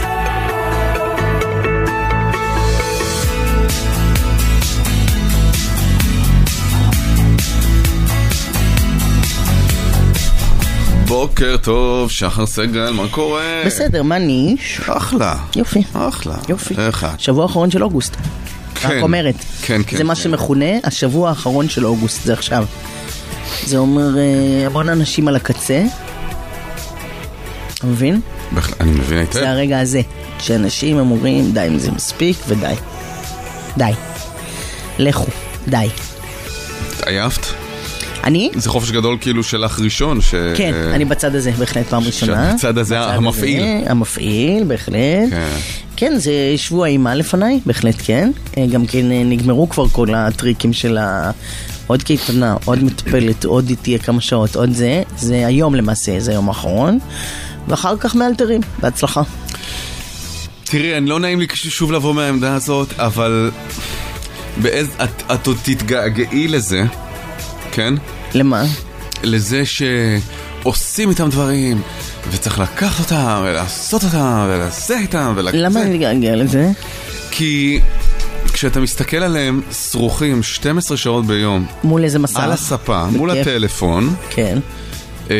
בוקר טוב, שחר סגל, מה קורה? בסדר, מה ניש? אחלה. יופי. אחלה. יופי. איך? שבוע האחרון של אוגוסט. כן. רק אומרת. כן, כן. זה מה שמכונה השבוע האחרון של אוגוסט, זה עכשיו. זה אומר המון אנשים על הקצה. אתה מבין? אני מבין היטב. זה הרגע הזה, שאנשים אמורים, די, זה מספיק ודי. די. לכו, די. עייפת? אני? זה חופש גדול כאילו שלך ראשון ש... כן, אני בצד הזה בהחלט פעם ראשונה. בצד הזה המפעיל. המפעיל, בהחלט. כן, זה שבוע אימה לפניי, בהחלט כן. גם כן נגמרו כבר כל הטריקים של ה... עוד קייטנה, עוד מטפלת, עוד תהיה כמה שעות, עוד זה. זה היום למעשה, זה היום האחרון. ואחר כך מאלתרים, בהצלחה. תראי, אני לא נעים לי שוב לבוא מהעמדה הזאת, אבל באיז... את, את עוד תתגעגעי לזה, כן? למה? לזה שעושים איתם דברים, וצריך לקחת אותם, ולעשות אותם, ולעשה איתם, ולעשות... למה אני מתגעגע לזה? כי כשאתה מסתכל עליהם שרוכים שתים עשרה שעות ביום, מול איזה מסך? על הספה, מול הטלפון, כן. אה...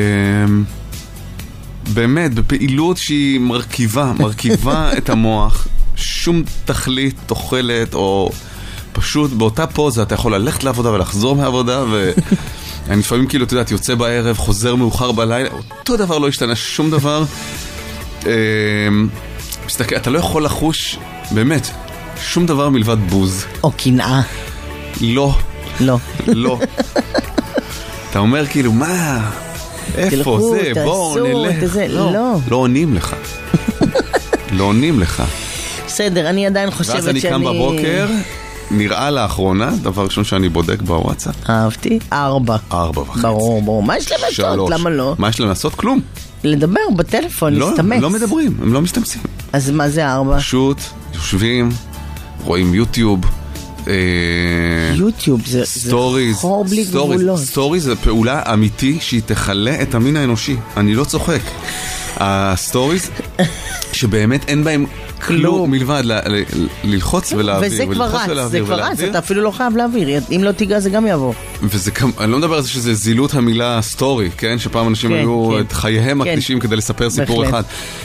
באמת, בפעילות שהיא מרכיבה, מרכיבה את המוח, שום תכלית, תוחלת, או פשוט באותה פוזה אתה יכול ללכת לעבודה ולחזור מהעבודה, ואני לפעמים כאילו, אתה יודעת, יוצא בערב, חוזר מאוחר בלילה, אותו דבר לא השתנה, שום דבר. מסתכל, אתה לא יכול לחוש, באמת, שום דבר מלבד בוז. או קנאה. לא. לא. לא. אתה אומר כאילו, מה... איפה זה? בואו נלך. לא, לא עונים לך. לא עונים לך. בסדר, אני עדיין חושבת שאני... ואז אני קם בבוקר, נראה לאחרונה, דבר ראשון שאני בודק בוואטסאפ. אהבתי, ארבע. ארבע וחצי. ברור, ברור. מה יש להם לעשות? למה לא? מה יש להם לעשות? כלום. לדבר בטלפון, להסתמס. לא, לא מדברים, הם לא מסתמסים. אז מה זה ארבע? פשוט יושבים, רואים יוטיוב, יוטיוב זה חור בלי גבולות. סטורי זה פעולה אמיתי שהיא תחלה את המין האנושי. אני לא צוחק. הסטוריז שבאמת אין בהם כלום מלבד ללחוץ ולהעביר. וזה כבר רץ, זה כבר רץ, אתה אפילו לא חייב להעביר. אם לא תיגע זה גם יעבור. אני לא מדבר על זה שזה זילות המילה סטורי, כן? שפעם אנשים היו את חייהם מקדישים כדי לספר סיפור אחד.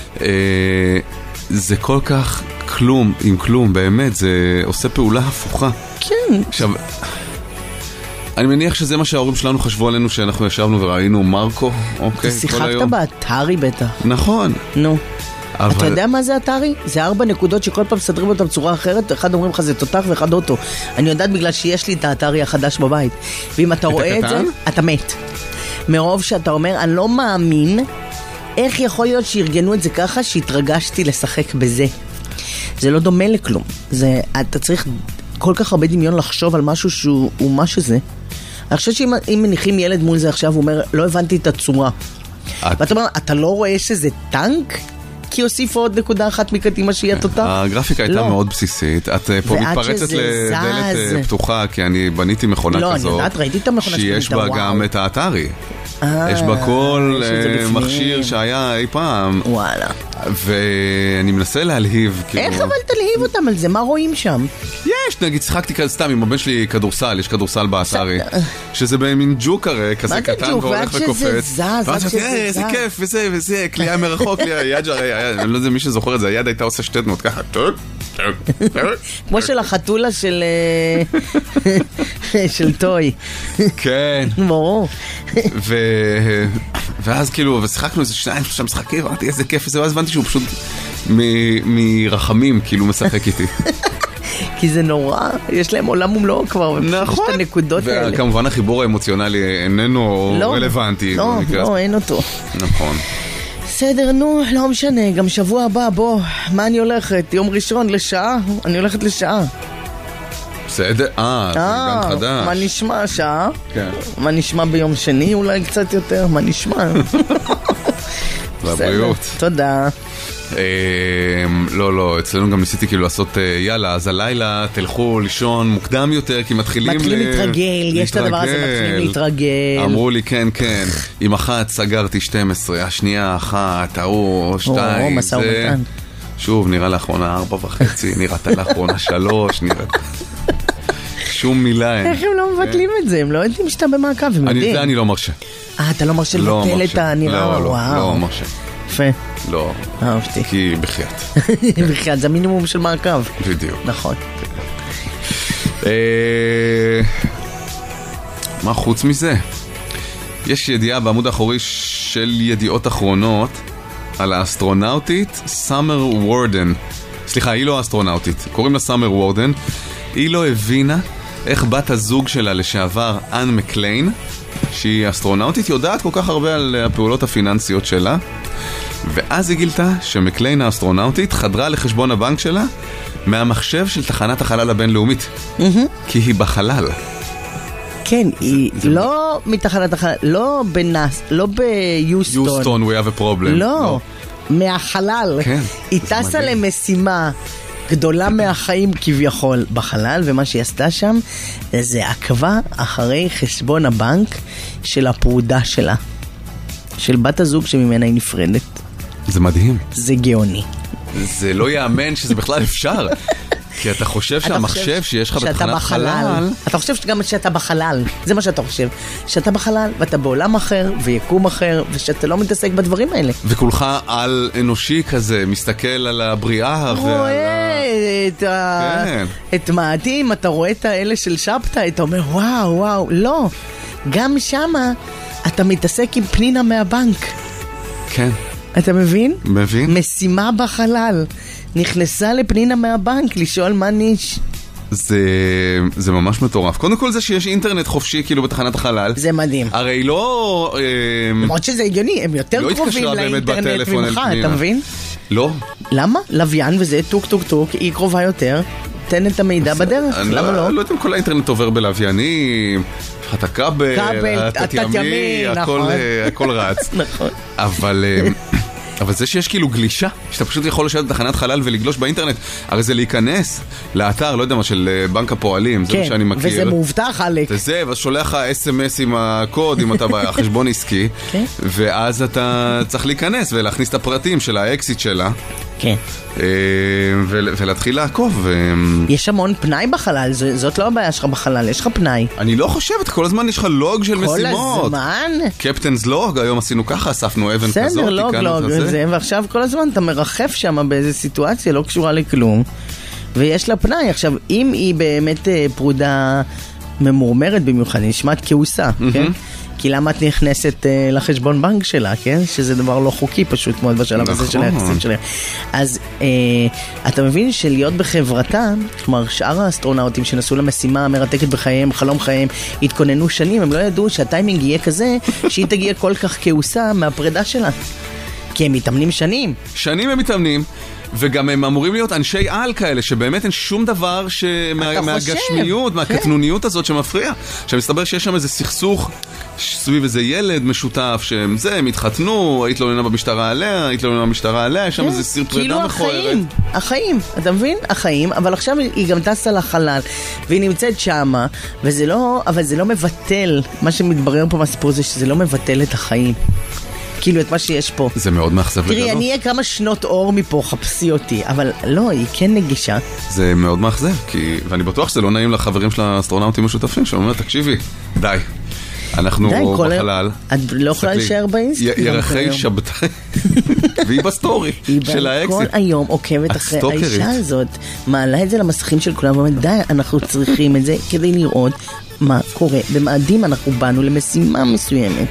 זה כל כך כלום עם כלום, באמת, זה עושה פעולה הפוכה. כן. עכשיו, אני מניח שזה מה שההורים שלנו חשבו עלינו שאנחנו ישבנו וראינו מרקו, אוקיי, כל שיחקת היום. באתרי בטח. נכון. נו. אבל... אתה יודע מה זה אתרי? זה ארבע נקודות שכל פעם מסדרים אותם בצורה אחרת, אחד אומרים לך זה תותח ואחד אוטו. אני יודעת בגלל שיש לי את האתרי החדש בבית. ואם אתה רואה את זה, אתה מת. מרוב שאתה אומר, אני לא מאמין איך יכול להיות שארגנו את זה ככה שהתרגשתי לשחק בזה. זה לא דומה לכלום. זה, אתה צריך כל כך הרבה דמיון לחשוב על משהו שהוא מה שזה. אני חושבת שאם מניחים ילד מול זה עכשיו, הוא אומר, לא הבנתי את הצורה. את... ואתה אומר, אתה לא רואה שזה טנק? כי הוסיפו עוד נקודה אחת מקדימה שהיא התותח? הגרפיקה הייתה לא. מאוד בסיסית. את פה מתפרצת לדלת פתוחה, כי אני בניתי מכונה לא, כזאת. אני יודעת, ראיתי את המכונה שיש בה וואו. גם את האתרי. אה, יש בה כל יש את זה אה, בפנים. מכשיר שהיה אי פעם. וואלה. ואני מנסה להלהיב. איך כאילו... אבל תלהיב אותם על זה? מה רואים שם? יש, נגיד, שחקתי כזה סתם עם הבן שלי כדורסל, יש כדורסל באתרי, שזה במין ג'וק הרי, כזה קטן והולך וקופץ. ואז שזה זז. זה כיף, וזה, וזה, קליעה מרחוק, יד הרי, אני לא יודע מי שזוכר את זה, היד הייתה עושה שתי תנועות ככה, כמו של החתולה של של טוי. כן. ברור. ואז כאילו, ושיחקנו איזה שניים, שלושה משחקים, אמרתי איזה כיף וזה, ואז הבנתי שהוא פשוט מרחמים, כאילו משחק איתי. כי זה נורא, יש להם עולם ומלואו כבר, נכון. יש את הנקודות האלה. וכמובן החיבור האמוציונלי איננו רלוונטי. לא, לא, אין אותו. נכון. בסדר, נו, לא משנה, גם שבוע הבא, בוא, מה אני הולכת? יום ראשון לשעה? אני הולכת לשעה. בסדר, אה, זה גם חדש. מה נשמע, שעה? כן. מה נשמע ביום שני? אולי קצת יותר, מה נשמע? לבריאות. תודה. לא, לא, אצלנו גם ניסיתי כאילו לעשות יאללה, אז הלילה תלכו לישון מוקדם יותר, כי מתחילים מתחילים להתרגל, יש את הדבר הזה, מתחילים להתרגל. אמרו לי כן, כן, עם אחת סגרתי שתים עשרה, השנייה אחת, ההוא, שתיים, זה... שוב, נראה לאחרונה ארבע וחצי, נראית לאחרונה שלוש, נראית... שום מילה אין. איך הם לא מבטלים את זה? הם לא יודעים שאתה במעקב, הם יודעים. זה אני לא מרשה. אה, אתה לא מרשה לבטל את הנראה, לא, וואו. לא מרשה. יפה. לא. אהבתי. כי בחייאת. בחייאת, זה מינימום של מעקב. בדיוק. נכון. מה חוץ מזה? יש ידיעה בעמוד האחורי של ידיעות אחרונות על האסטרונאוטית סאמר וורדן. סליחה, היא לא האסטרונאוטית, קוראים לה סאמר וורדן. היא לא הבינה איך בת הזוג שלה לשעבר, אן מקליין, שהיא אסטרונאוטית, יודעת כל כך הרבה על הפעולות הפיננסיות שלה, ואז היא גילתה שמקליין האסטרונאוטית חדרה לחשבון הבנק שלה מהמחשב של תחנת החלל הבינלאומית, כי היא בחלל. כן, היא לא מתחנת החלל, לא בנאס, לא ביוסטון. יוסטון, we have a problem. לא, מהחלל. כן. היא טסה למשימה גדולה מהחיים כביכול בחלל, ומה שהיא עשתה שם זה עקבה אחרי חשבון הבנק של הפרודה שלה, של בת הזוג שממנה היא נפרדת. זה מדהים. זה גאוני. זה לא יאמן שזה בכלל אפשר. כי אתה חושב שהמחשב שיש לך בתחנת חלל... אתה חושב גם שאתה בחלל, זה מה שאתה חושב. שאתה בחלל ואתה בעולם אחר ויקום אחר, ושאתה לא מתעסק בדברים האלה. וכולך על אנושי כזה, מסתכל על הבריאה רואה את מעטים, אתה רואה את האלה של שבתא, אתה אומר וואו וואו, לא. גם שמה אתה מתעסק עם פנינה מהבנק. כן. אתה מבין? מבין. משימה בחלל. נכנסה לפנינה מהבנק לשאול מה ניש. זה, זה ממש מטורף. קודם כל זה שיש אינטרנט חופשי כאילו בתחנת החלל. זה מדהים. הרי לא... למרות שזה הגיוני, הם יותר לא קרובים לאינטרנט ממך, אתה מבין? לא. למה? לוויין וזה טוק טוק טוק, היא קרובה יותר, תן את המידע בדרך, למה לא? לא יודע אם כל האינטרנט עובר בלוויינים, את הכבל, התת-ימי, הכל רץ. נכון. אבל... אבל זה שיש כאילו גלישה, שאתה פשוט יכול לשבת בתחנת חלל ולגלוש באינטרנט, הרי זה להיכנס לאתר, לא יודע מה, של בנק הפועלים, זה מה שאני מכיר. וזה מובטח, אלק. וזה, ואז שולח לך אס אם אס עם הקוד, אם אתה בחשבון עסקי, ואז אתה צריך להיכנס ולהכניס את הפרטים של האקסיט שלה. כן. ולהתחיל לעקוב. יש המון פנאי בחלל, זאת לא הבעיה שלך בחלל, יש לך פנאי. אני לא חושבת, כל הזמן יש לך לוג של משימות. כל הזמן? קפטנס לוג, היום עשינו ככה, אספנו אבן כזאת. בסדר, לוג, לוג, ועכשיו כל הזמן אתה מרחף שם באיזו סיטואציה, לא קשורה לכלום, ויש לה פנאי. עכשיו, אם היא באמת פרודה ממורמרת במיוחד, היא נשמעת כעוסה, כן? כי למה את נכנסת אה, לחשבון בנק שלה, כן? שזה דבר לא חוקי פשוט מאוד בשלב הזה של היחסים שלהם. אז אה, אתה מבין שלהיות בחברתה, כלומר שאר האסטרונאוטים שנסעו למשימה המרתקת בחייהם, חלום חייהם, התכוננו שנים, הם לא ידעו שהטיימינג יהיה כזה, שהיא תגיע כל כך כעוסה מהפרידה שלה. כי הם מתאמנים שנים. שנים הם מתאמנים. וגם הם אמורים להיות אנשי על כאלה, שבאמת אין שום דבר שמה, מהגשמיות, מהקטנוניות הזאת שמפריע. שמסתבר שיש שם איזה סכסוך סביב איזה ילד משותף, שהם זה, הם התחתנו, היית לא עונה במשטרה עליה, היית לא עונה במשטרה עליה, יש שם איזה סיר פרידה מכוערת. כאילו החיים, החיים, אתה מבין? החיים, אבל עכשיו היא גם טסה לחלל, והיא נמצאת שמה, וזה לא, אבל זה לא מבטל, מה שמתברר פה מהסיפור זה שזה לא מבטל את החיים. כאילו את מה שיש פה. זה מאוד מאכזב לגלות. תראי, אני אהיה כמה שנות אור מפה, חפשי אותי, אבל לא, היא כן נגישה. זה מאוד מאכזב, כי... ואני בטוח שזה לא נעים לחברים של האסטרונאוטים השותפים, שאומרים, תקשיבי, די. אנחנו בחלל. את לא יכולה להישאר באינסטגרם. ירחי שבתאי. והיא בסטורי של האקסיט. היא כל היום עוקבת אחרי האישה הזאת, מעלה את זה למסכים של כולם, ואומרת, די, אנחנו צריכים את זה כדי לראות מה קורה. במאדים אנחנו באנו למשימה מסוימת.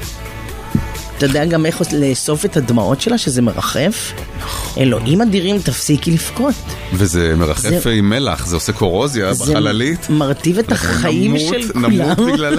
אתה יודע גם איך לאסוף את הדמעות שלה, שזה מרחף? אלוהים אדירים, תפסיקי לפקוט. וזה מרחף עם מלח, זה עושה קורוזיה בחללית. זה מרטיב את החיים של כולם. נמות בגלל...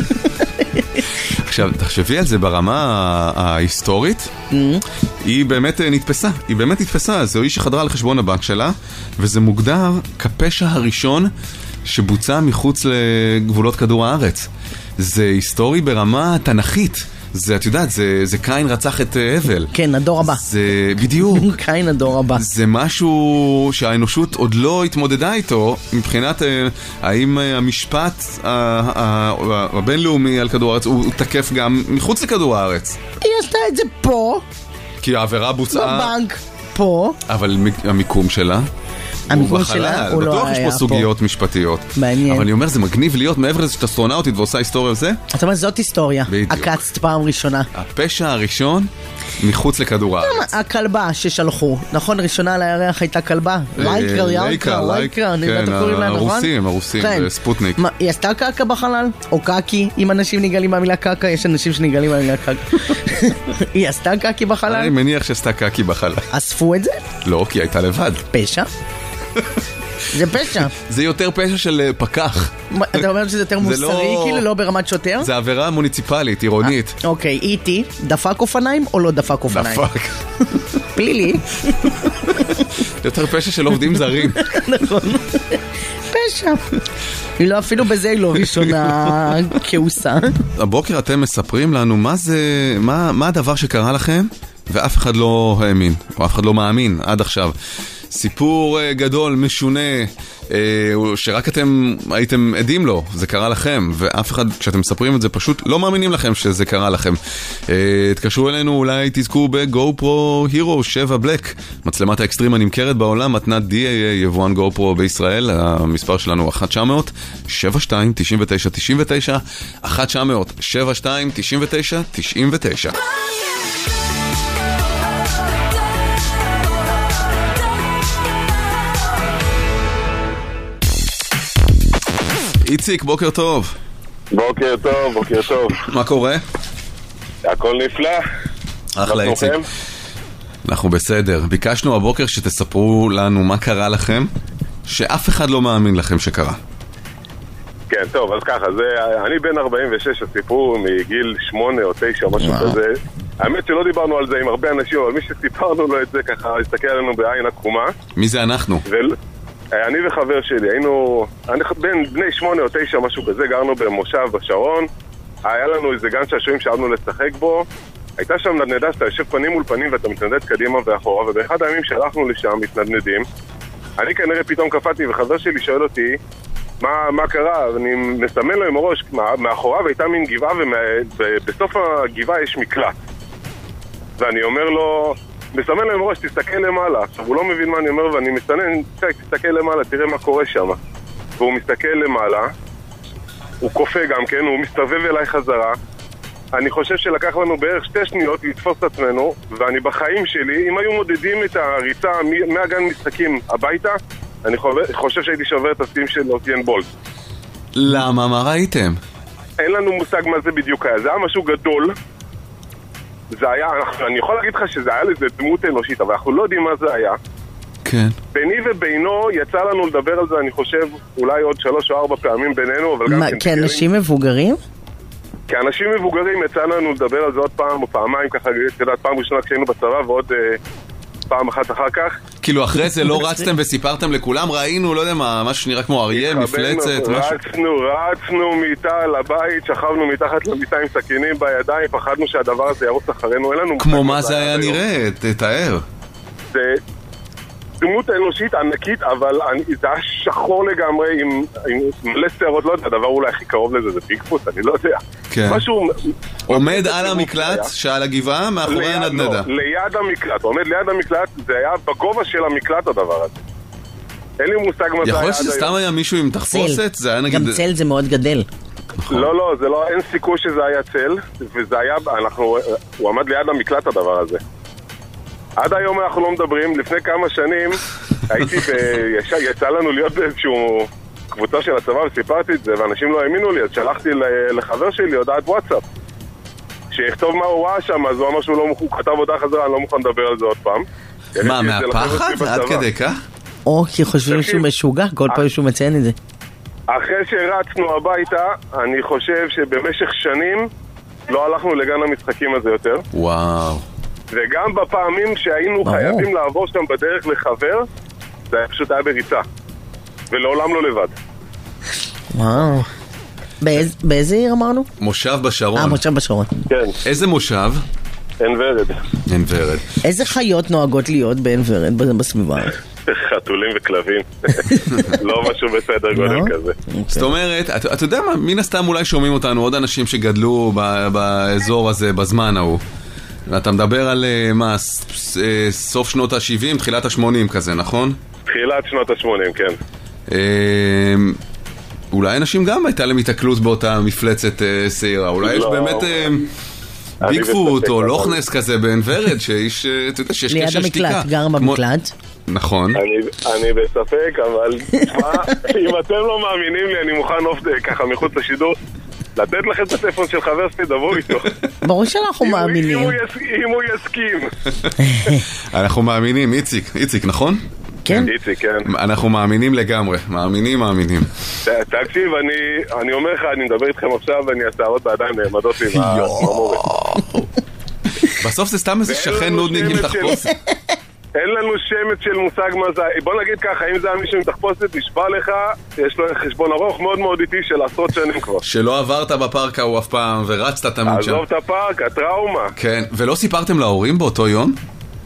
עכשיו, תחשבי על זה ברמה ההיסטורית, היא באמת נתפסה, היא באמת נתפסה, זו איש שחדרה על חשבון הבנק שלה, וזה מוגדר כפשע הראשון שבוצע מחוץ לגבולות כדור הארץ. זה היסטורי ברמה תנכית. זה, את יודעת, זה, זה קין רצח את הבל. כן, הדור הבא. זה, בדיוק. קין הדור הבא. זה משהו שהאנושות עוד לא התמודדה איתו, מבחינת האם המשפט הבינלאומי על כדור הארץ הוא תקף גם מחוץ לכדור הארץ. היא עשתה את זה פה. כי העבירה בוצעה... בבנק פה. אבל המיקום שלה... המיקום שלה הוא לא היה פה. בטוח יש פה סוגיות משפטיות. מעניין. אבל אני אומר, זה מגניב להיות מעבר לזה שאת אסטרונאוטית ועושה היסטוריה וזה. אתה אומר, זאת היסטוריה. בדיוק. הקצת פעם ראשונה. הפשע הראשון מחוץ לכדור הארץ. הכלבה ששלחו. נכון, ראשונה על הירח הייתה כלבה. לייקר, ירקר, לייקר. כן, הרוסים, הרוסים, ספוטניק. היא עשתה קקה בחלל? או קקי? אם אנשים נגלים מהמילה קקה, יש אנשים שנגלים מהמילה קקה. היא עשתה קקי בחלל? אני מניח שעשתה קקי בחלל. אספו את זה? לא, כי היא הייתה לבד. פשע? זה פשע. זה יותר פשע של פקח. אתה אומר שזה יותר מוסרי, כאילו לא ברמת שוטר? זה עבירה מוניציפלית, עירונית. אוקיי, איתי, דפק אופניים או לא דפק אופניים? דפק. פלילי. יותר פשע של עובדים זרים. נכון. פשע. היא לא, אפילו בזה היא לא ראשונה כעוסה. הבוקר אתם מספרים לנו מה זה, מה, מה הדבר שקרה לכם ואף אחד לא האמין, או אף אחד לא מאמין עד עכשיו. סיפור גדול, משונה, שרק אתם הייתם עדים לו, זה קרה לכם, ואף אחד, כשאתם מספרים את זה, פשוט לא מאמינים לכם שזה קרה לכם. תקשרו אלינו, אולי תזכו ב-GoPro Hero שבע Black, מצלמת האקסטרים הנמכרת בעולם, מתנת די איי איי, יבואן GoPro בישראל, המספר שלנו אחת תשע מאות שבע שתיים תשעים ותשע תשעים ותשע, אחת תשע מאות שבע שתיים תשעים ותשע תשעים ותשע. איציק, בוקר טוב. בוקר טוב, בוקר טוב. מה קורה? הכל נפלא. אחלה איציק. אנחנו בסדר. ביקשנו הבוקר שתספרו לנו מה קרה לכם, שאף אחד לא מאמין לכם שקרה. כן, טוב, אז ככה, זה, אני בן ארבעים ושש, הסיפור מגיל שמונה או תשע, משהו כזה. האמת שלא דיברנו על זה עם הרבה אנשים, אבל מי שסיפרנו לו את זה ככה, הסתכל עלינו בעין עקומה. מי זה אנחנו? ו... אני וחבר שלי, היינו בין בני שמונה או תשע, משהו כזה, גרנו במושב בשרון. היה לנו איזה גן שעשועים שאהבנו לשחק בו. הייתה שם נדנדה שאתה יושב פנים מול פנים ואתה מתנדד קדימה ואחורה, ובאחד הימים שהלכנו לשם מתנדנדים, אני כנראה פתאום קפאתי וחבר שלי שואל אותי מה, מה קרה, ואני מסמן לו עם הראש, מאחוריו הייתה מין גבעה ובסוף הגבעה יש מקלט. ואני אומר לו, מסמן לו עם הראש, תסתכל למעלה. עכשיו הוא לא מבין מה אני אומר ואני מסנן, תסתכל למעלה, תראה מה קורה שם. והוא מסתכל למעלה, הוא קופא גם כן, הוא מסתובב אליי חזרה. אני חושב שלקח לנו בערך שתי שניות לתפוס את עצמנו, ואני בחיים שלי, אם היו מודדים את הריצה מהגן משחקים הביתה, אני חושב שהייתי שובר את הסטים של אוסיאן בולט. למה? מה ראיתם? אין לנו מושג מה זה בדיוק היה, זה היה משהו גדול. זה היה, אני יכול להגיד לך שזה היה לזה דמות אנושית, אבל אנחנו לא יודעים מה זה היה. כן. ביני ובינו יצא לנו לדבר על זה, אני חושב, אולי עוד שלוש או ארבע פעמים בינינו, אבל גם מה, כאנשים מבוגרים? כאנשים מבוגרים יצא לנו לדבר על זה עוד פעם או פעמיים, ככה, כדעת, פעם ראשונה כשהיינו בצבא ועוד אה, פעם אחת אחר כך. כאילו אחרי זה לא רצתם וסיפרתם לכולם, ראינו, לא יודע מה, משהו שנראה כמו אריה, מפלצת, משהו. רצנו, רצנו מיטה לבית, שכבנו מתחת למיטה עם סכינים בידיים, פחדנו שהדבר הזה ירוץ אחרינו, אין לנו... כמו מה זה היה נראה, תתאר. זה דמות אנושית ענקית, אבל אני, זה היה שחור לגמרי עם, עם מלא שערות, לא יודע, הדבר אולי הכי קרוב לזה זה ביגפוט, אני לא יודע. כן. משהו... עומד על המקלט שעל הגבעה, מאחורי הנדנדה. לא, ליד המקלט, עומד ליד המקלט, זה היה בגובה של המקלט הדבר הזה. אין לי מושג מה זה היה. יכול להיות שסתם היה מישהו עם תחפושת? זה היה נגיד... גם צל זה מאוד גדל. לא, לא, זה לא, אין סיכוי שזה היה צל, וזה היה, אנחנו, הוא עמד ליד המקלט הדבר הזה. עד היום אנחנו לא מדברים, לפני כמה שנים הייתי ב... יצא לנו להיות באיזשהו קבוצה של הצבא וסיפרתי את זה ואנשים לא האמינו לי, אז שלחתי לחבר שלי הודעת וואטסאפ שיכתוב מה הוא ראה שם, אז הוא אמר שהוא לא, הוא כתב הודעה חזרה, אני לא מוכן לדבר על זה עוד פעם. מה, מהפחד? עד כדי כך? או כי חושבים שהוא משוגע כל פעם שהוא מציין את זה. אחרי שרצנו הביתה, אני חושב שבמשך שנים לא הלכנו לגן המשחקים הזה יותר. וואו. וגם בפעמים שהיינו חייבים לעבור שם בדרך לחבר, זה היה פשוט היה בריצה. ולעולם לא לבד. וואו. באיזה עיר אמרנו? מושב בשרון. אה, מושב בשרון. כן. איזה מושב? אין ורד. אין ורד. איזה חיות נוהגות להיות באין ורד בסביבה? חתולים וכלבים. לא משהו בסדר גודל כזה. זאת אומרת, אתה יודע מה, מן הסתם אולי שומעים אותנו עוד אנשים שגדלו באזור הזה בזמן ההוא. ואתה מדבר על מה, סוף שנות ה-שבעים, תחילת ה-שמונים כזה, נכון? תחילת שנות ה-שמונים, כן. אולי אנשים גם הייתה להם התקלות באותה מפלצת שעירה. אולי יש באמת ביגפוט או לוכנס כזה בעין ורד, שיש קשר שתיקה. ליד המקלט, גר במקלט. נכון. אני בספק, אבל אם אתם לא מאמינים לי, אני מוכן אוף ככה מחוץ לשידור לתת לכם את הטלפון של חבר שלי, דברו איתו. ברור שאנחנו מאמינים. אם הוא יסכים. אנחנו מאמינים, איציק, איציק, נכון? כן. איציק, כן. אנחנו מאמינים לגמרי, מאמינים, מאמינים. תקשיב, אני אומר לך, אני מדבר איתכם עכשיו, ואני השערות בידיים נעמדות לי מהמורת. בסוף זה סתם איזה שכן נודניק עם תחפושת. אין לנו שמץ של מושג מה זה. בוא נגיד ככה, אם זה היה מישהו עם תחפושת, נשבע לך, יש לו חשבון ארוך מאוד מאוד איטי של עשרות שנים כבר. שלא עברת בפארק ההוא אף פעם, ורצת תמיד שם. עזוב את הפארק, הטראומה. כן, ולא סיפרתם להורים באותו יום?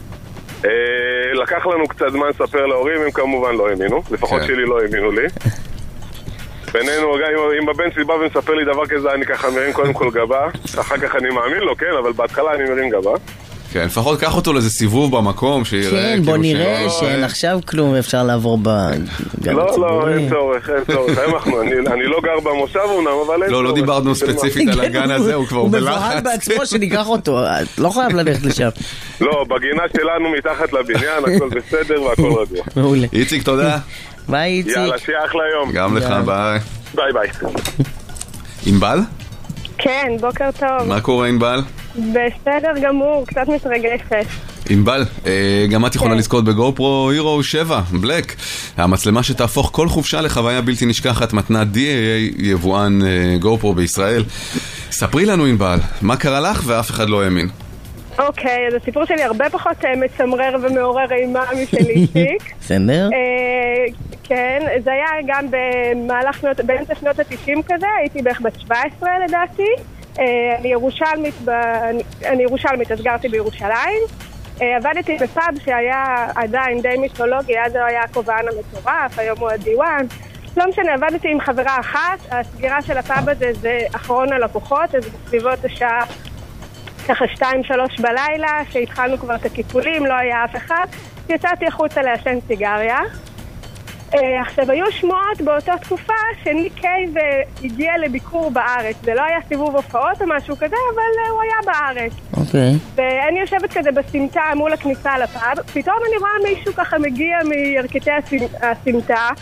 לקח לנו קצת זמן לספר להורים, הם כמובן לא האמינו. לפחות שלי לא האמינו לי. בינינו, אם הבן שלי בא ומספר לי דבר כזה, אני ככה מרים קודם כל גבה. אחר כך אני מאמין לו, כן, אבל בהתחלה אני מרים גבה. כן, לפחות קח אותו לאיזה סיבוב במקום, שיראה... כן, בוא נראה שאין עכשיו כלום, אפשר לעבור בגן הציבורי. לא, לא, אין צורך, אין צורך. אני לא גר במושב אומנם, אבל אין צורך. לא, לא דיברנו ספציפית על הגן הזה, הוא כבר בלחץ. הוא מבוהל בעצמו שניקח אותו, לא חייב ללכת לשם. לא, בגינה שלנו מתחת לבניין, הכל בסדר והכל רגוע. מעולה. איציק, תודה. ביי, איציק. יאללה, שיהיה אחלה יום. גם לך, ביי. ביי ביי. ענבל? כן, בוקר טוב. מה קורה, ענבל? בסדר גמור, קצת מתרגשת. ענבל, גם את יכולה לזכות בגופרו הירו שבע, בלק. המצלמה שתהפוך כל חופשה לחוויה בלתי נשכחת, מתנת די איי איי יבואן גופרו בישראל. ספרי לנו, ענבל, מה קרה לך ואף אחד לא האמין? אוקיי, אז הסיפור שלי הרבה פחות מצמרר ומעורר אימה משל איציק. בסדר. כן, זה היה גם במהלך שנות, באמצע שנות ה-תשעים כזה, הייתי בערך בת שבע עשרה לדעתי. אני ירושלמית, אני ירושלמית, אז גרתי בירושלים. עבדתי בפאב שהיה עדיין די מיתולוגי, אז הוא היה הכובען המטורף, היום הוא הדיוואן. לא משנה, עבדתי עם חברה אחת, הסגירה של הפאב הזה זה אחרון הלקוחות, אז בסביבות השעה ככה שתיים שלוש בלילה, שהתחלנו כבר את הקיפולים, לא היה אף אחד, יצאתי החוצה לעשן סיגריה. עכשיו, היו שמועות באותה תקופה שניק קייב הגיע לביקור בארץ. זה לא היה סיבוב הופעות או משהו כזה, אבל הוא היה בארץ. אוקיי. ואני יושבת כזה בסמטה מול הכניסה לפאב, פתאום אני רואה מישהו ככה מגיע מירכתי הסמטה,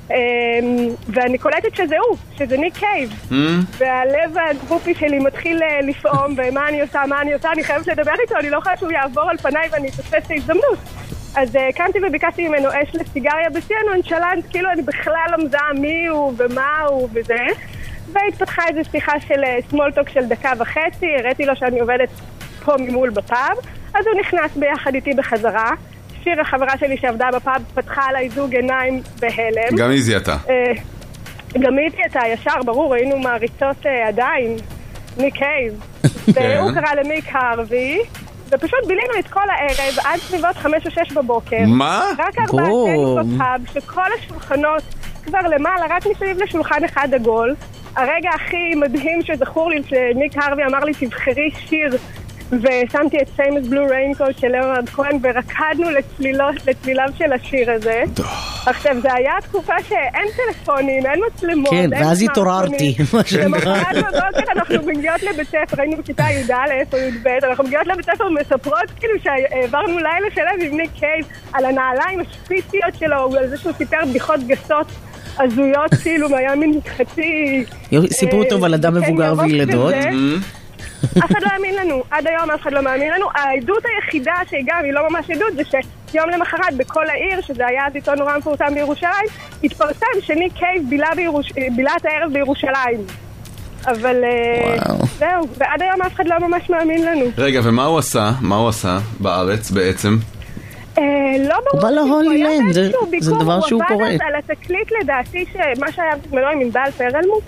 ואני קולטת שזה הוא, שזה ניק קייב. והלב הגרופי שלי מתחיל לפעום, ומה אני עושה, מה אני עושה, אני חייבת לדבר איתו, אני לא יכולה שהוא יעבור על פניי ואני אתפס את ההזדמנות. אז קמתי וביקשתי ממנו אש לסיגריה בשיא הנונשלנט, כאילו אני בכלל לא מזהה מי הוא ומה הוא וזה. והתפתחה איזו שיחה של סמולטוק של דקה וחצי, הראיתי לו שאני עובדת פה ממול בפאב, אז הוא נכנס ביחד איתי בחזרה. שיר, החברה שלי שעבדה בפאב, פתחה עליי זוג עיניים בהלם. גם היא זיהתה. גם היא זיהתה, ישר, ברור, היינו מעריצות עדיין, ניק קייב. והוא קרא למיק הארווי, ופשוט בילינו את כל הערב עד סביבות חמש או שש בבוקר. מה? רק ארבעתנו בפאב, שכל השולחנות כבר למעלה, רק מסביב לשולחן אחד עגול. הרגע הכי מדהים שזכור לי, שניק הארווי אמר לי, תבחרי שיר, ושמתי את Famous Blue Raincoat של ליאונרד כהן, ורקדנו לצליליו של השיר הזה. עכשיו, זה היה תקופה שאין טלפונים, אין מצלמות. כן, ואז התעוררתי. למחרת בבוקר אנחנו מגיעות לבית ספר, היינו בכיתה י' א' או י' ב', אנחנו מגיעות לבית ספר ומספרות כאילו שהעברנו לילה שלם עם ניק קייב על הנעליים השפיציות שלו, על זה שהוא סיפר בדיחות גסות הזויות, כאילו, היה מין חצי... סיפור טוב על אדם מבוגר וילדות. אף אחד לא האמין לנו, עד היום אף אחד לא מאמין לנו. העדות היחידה שגם היא לא ממש עדות, זה שיום למחרת בכל העיר, שזה היה אז עיתון נורא מפורסם בירושלים, התפרסם שניק קייב בילה, בירוש... בילה את הערב בירושלים. אבל זהו, ועד היום אף אחד לא ממש מאמין לנו. רגע, ומה הוא עשה? מה הוא עשה בארץ בעצם? לא ברור, הוא בא להולילנד, זה דבר שהוא קורא. הוא בא על התקליט לדעתי, שמה שהיה בזמנו עם ענבל פרלמוטר,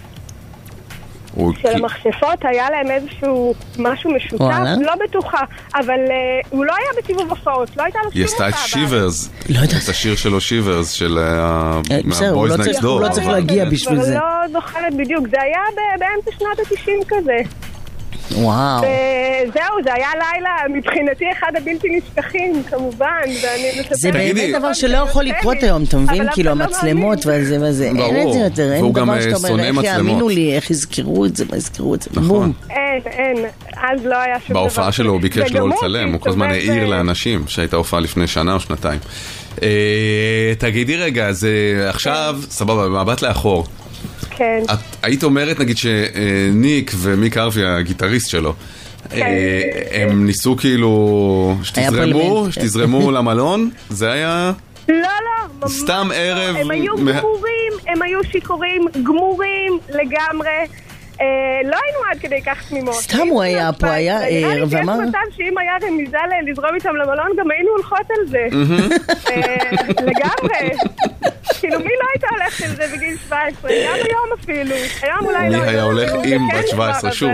של המכשפות, היה להם איזשהו משהו משותף, לא בטוחה, אבל הוא לא היה בסיבוב הופעות, לא הייתה לו שום הופעה. היא עשתה את שיברס, את השיר שלו שיברס, של מהבויז נקסט דור. הוא לא צריך להגיע בשביל זה. לא זוכרת בדיוק, זה היה באמצע שנת ה-תשעים כזה. וואו. וזהו, זה היה לילה מבחינתי אחד הבלתי נשכחים, כמובן. זה באמת דבר שלא יכול לקרות היום, אתה מבין? כאילו המצלמות וזה וזה. אין את זה יותר, אין דבר שאתה אומר, איך יאמינו לי, איך יזכרו את זה, מה יזכרו את זה. בום. אין, אין, אז לא היה שום דבר. בהופעה שלו הוא ביקש לא לצלם, הוא כל הזמן העיר לאנשים שהייתה הופעה לפני שנה או שנתיים. תגידי רגע, אז עכשיו, סבבה, במבט לאחור. כן. את היית אומרת נגיד שניק ומיק הארווי הגיטריסט שלו, הם ניסו כאילו שתזרמו, שתזרמו למלון? זה היה... לא, לא. סתם ערב... הם היו גמורים, הם היו שיכורים, גמורים לגמרי. לא היינו עד כדי כך תמימות. סתם הוא היה פה, היה ער, ואמר... יש מצב שאם היה רמיזה לזרום איתם למלון, גם היינו הולכות על זה. לגמרי. כאילו מי לא הייתה הולכת על זה בגיל שבע עשרה? גם היום אפילו. היום אולי לא... מי היה הולך עם בת שבע עשרה שוב?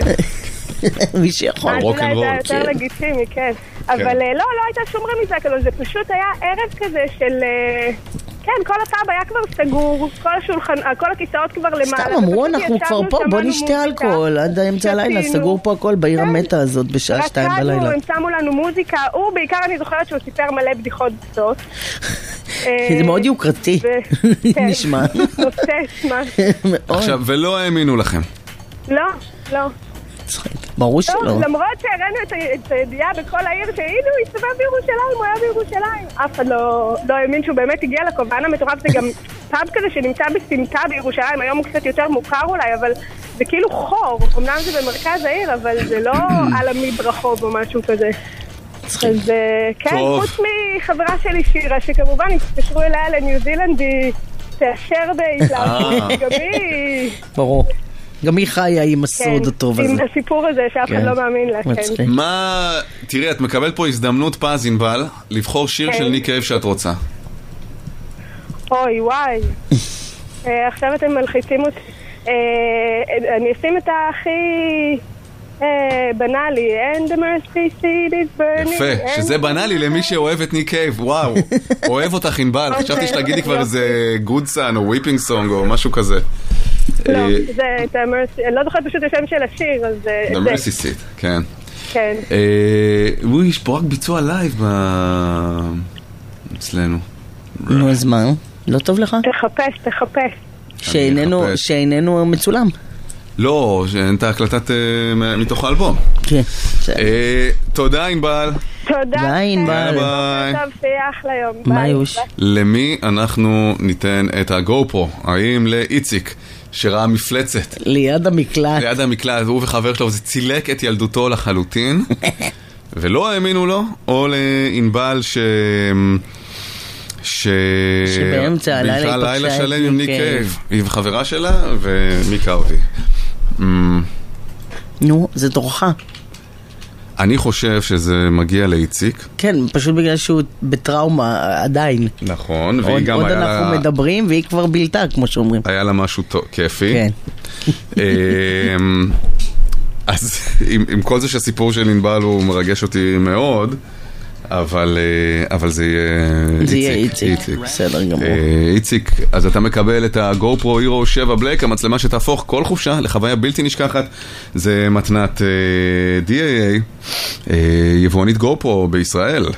מי שיכול. רוק'נ'רול. זה יותר לגיטימי, כן. אבל לא, לא הייתה שום רמיזה כזו. זה פשוט היה ערב כזה של... כן, כל הפאב היה כבר סגור, כל השולחן, כל הכיסאות כבר למעלה. סתם אמרו, אנחנו כבר פה, בוא נשתה אלכוהול, עד האמצע הלילה, סגור פה הכל בעיר המתה הזאת בשעה שתיים בלילה. הם שמו לנו מוזיקה, הוא בעיקר אני זוכרת שהוא סיפר מלא בדיחות גסות. זה מאוד יוקרתי, נשמע. נוסס, מה. עכשיו, ולא האמינו לכם. לא, לא. ברור שלא. למרות שהראינו את הידיעה בכל העיר שהנה הוא הסתובב בירושלים, הוא היה בירושלים. אף אחד לא האמין שהוא באמת הגיע לקובען המטורף. זה גם פאב כזה שנמצא בסמטה בירושלים, היום הוא קצת יותר מוכר אולי, אבל זה כאילו חור. אמנם זה במרכז העיר, אבל זה לא על עמיד רחוב או משהו כזה. אז כן, חוץ מחברה שלי שירה, שכמובן התקשרו אליה לניו זילנד, היא תאשר בהתלהבות, גם היא... ברור. גם היא חיה עם הסוד הטוב הזה. עם הסיפור הזה שאף אחד לא מאמין לה. מה... תראי, את מקבלת פה הזדמנות פז, ענבל, לבחור שיר של ניק קייב שאת רוצה. אוי, וואי. עכשיו אתם מלחיצים אותי. אני אשים את הכי... בנאלי, and the mercy seat is burning. יפה, שזה בנאלי למי שאוהב את ניק קייב, וואו. אוהב אותך ענבל, חשבתי שתגידי כבר איזה good son או weeping song או משהו כזה. לא, זה את ה-mercy, אני לא זוכרת פשוט השם של השיר, אז זה... the mercy seat, כן. כן. וואי, יש פה רק ביצוע לייב אצלנו. נו, אז מה? לא טוב לך? תחפש, תחפש. שאיננו מצולם. לא, שאין את ההקלטת אה, מתוך האלבום. כן. אה, תודה ענבל. תודה. ביי, ענבל. ביי. טוב, שיהיה אחלה יום. מה ביי. יוש? למי אנחנו ניתן את הגו-פרו? האם לאיציק שראה מפלצת ליד המקלט. ליד המקלט, הוא וחבר שלו, זה צילק את ילדותו לחלוטין ולא האמינו לו, או לענבל ש... ש... שבאמצע הלילה בילתה היא לילה פגשה את שלם עם ניק ניק קייב. קייב. היא וחברה שלה ומיקה אובי. נו, זה תורך. אני חושב שזה מגיע לאיציק. כן, פשוט בגלל שהוא בטראומה עדיין. נכון, עוד, והיא גם עוד היה אנחנו לה... מדברים והיא כבר בילתה, כמו שאומרים. היה לה משהו טוב, כיפי. כן. אמ, אז עם, עם כל זה שהסיפור של ענבל הוא מרגש אותי מאוד, אבל, אה, אבל זה יהיה זה יהיה איציק. איציק, בסדר גמור. אה, איציק, אז אתה מקבל את הגו-פרו הירו שבע בלק, המצלמה שתהפוך כל חופשה לחוויה בלתי נשכחת. זה מתנת אה, די איי איי, אה, יבואנית גו-פרו בישראל.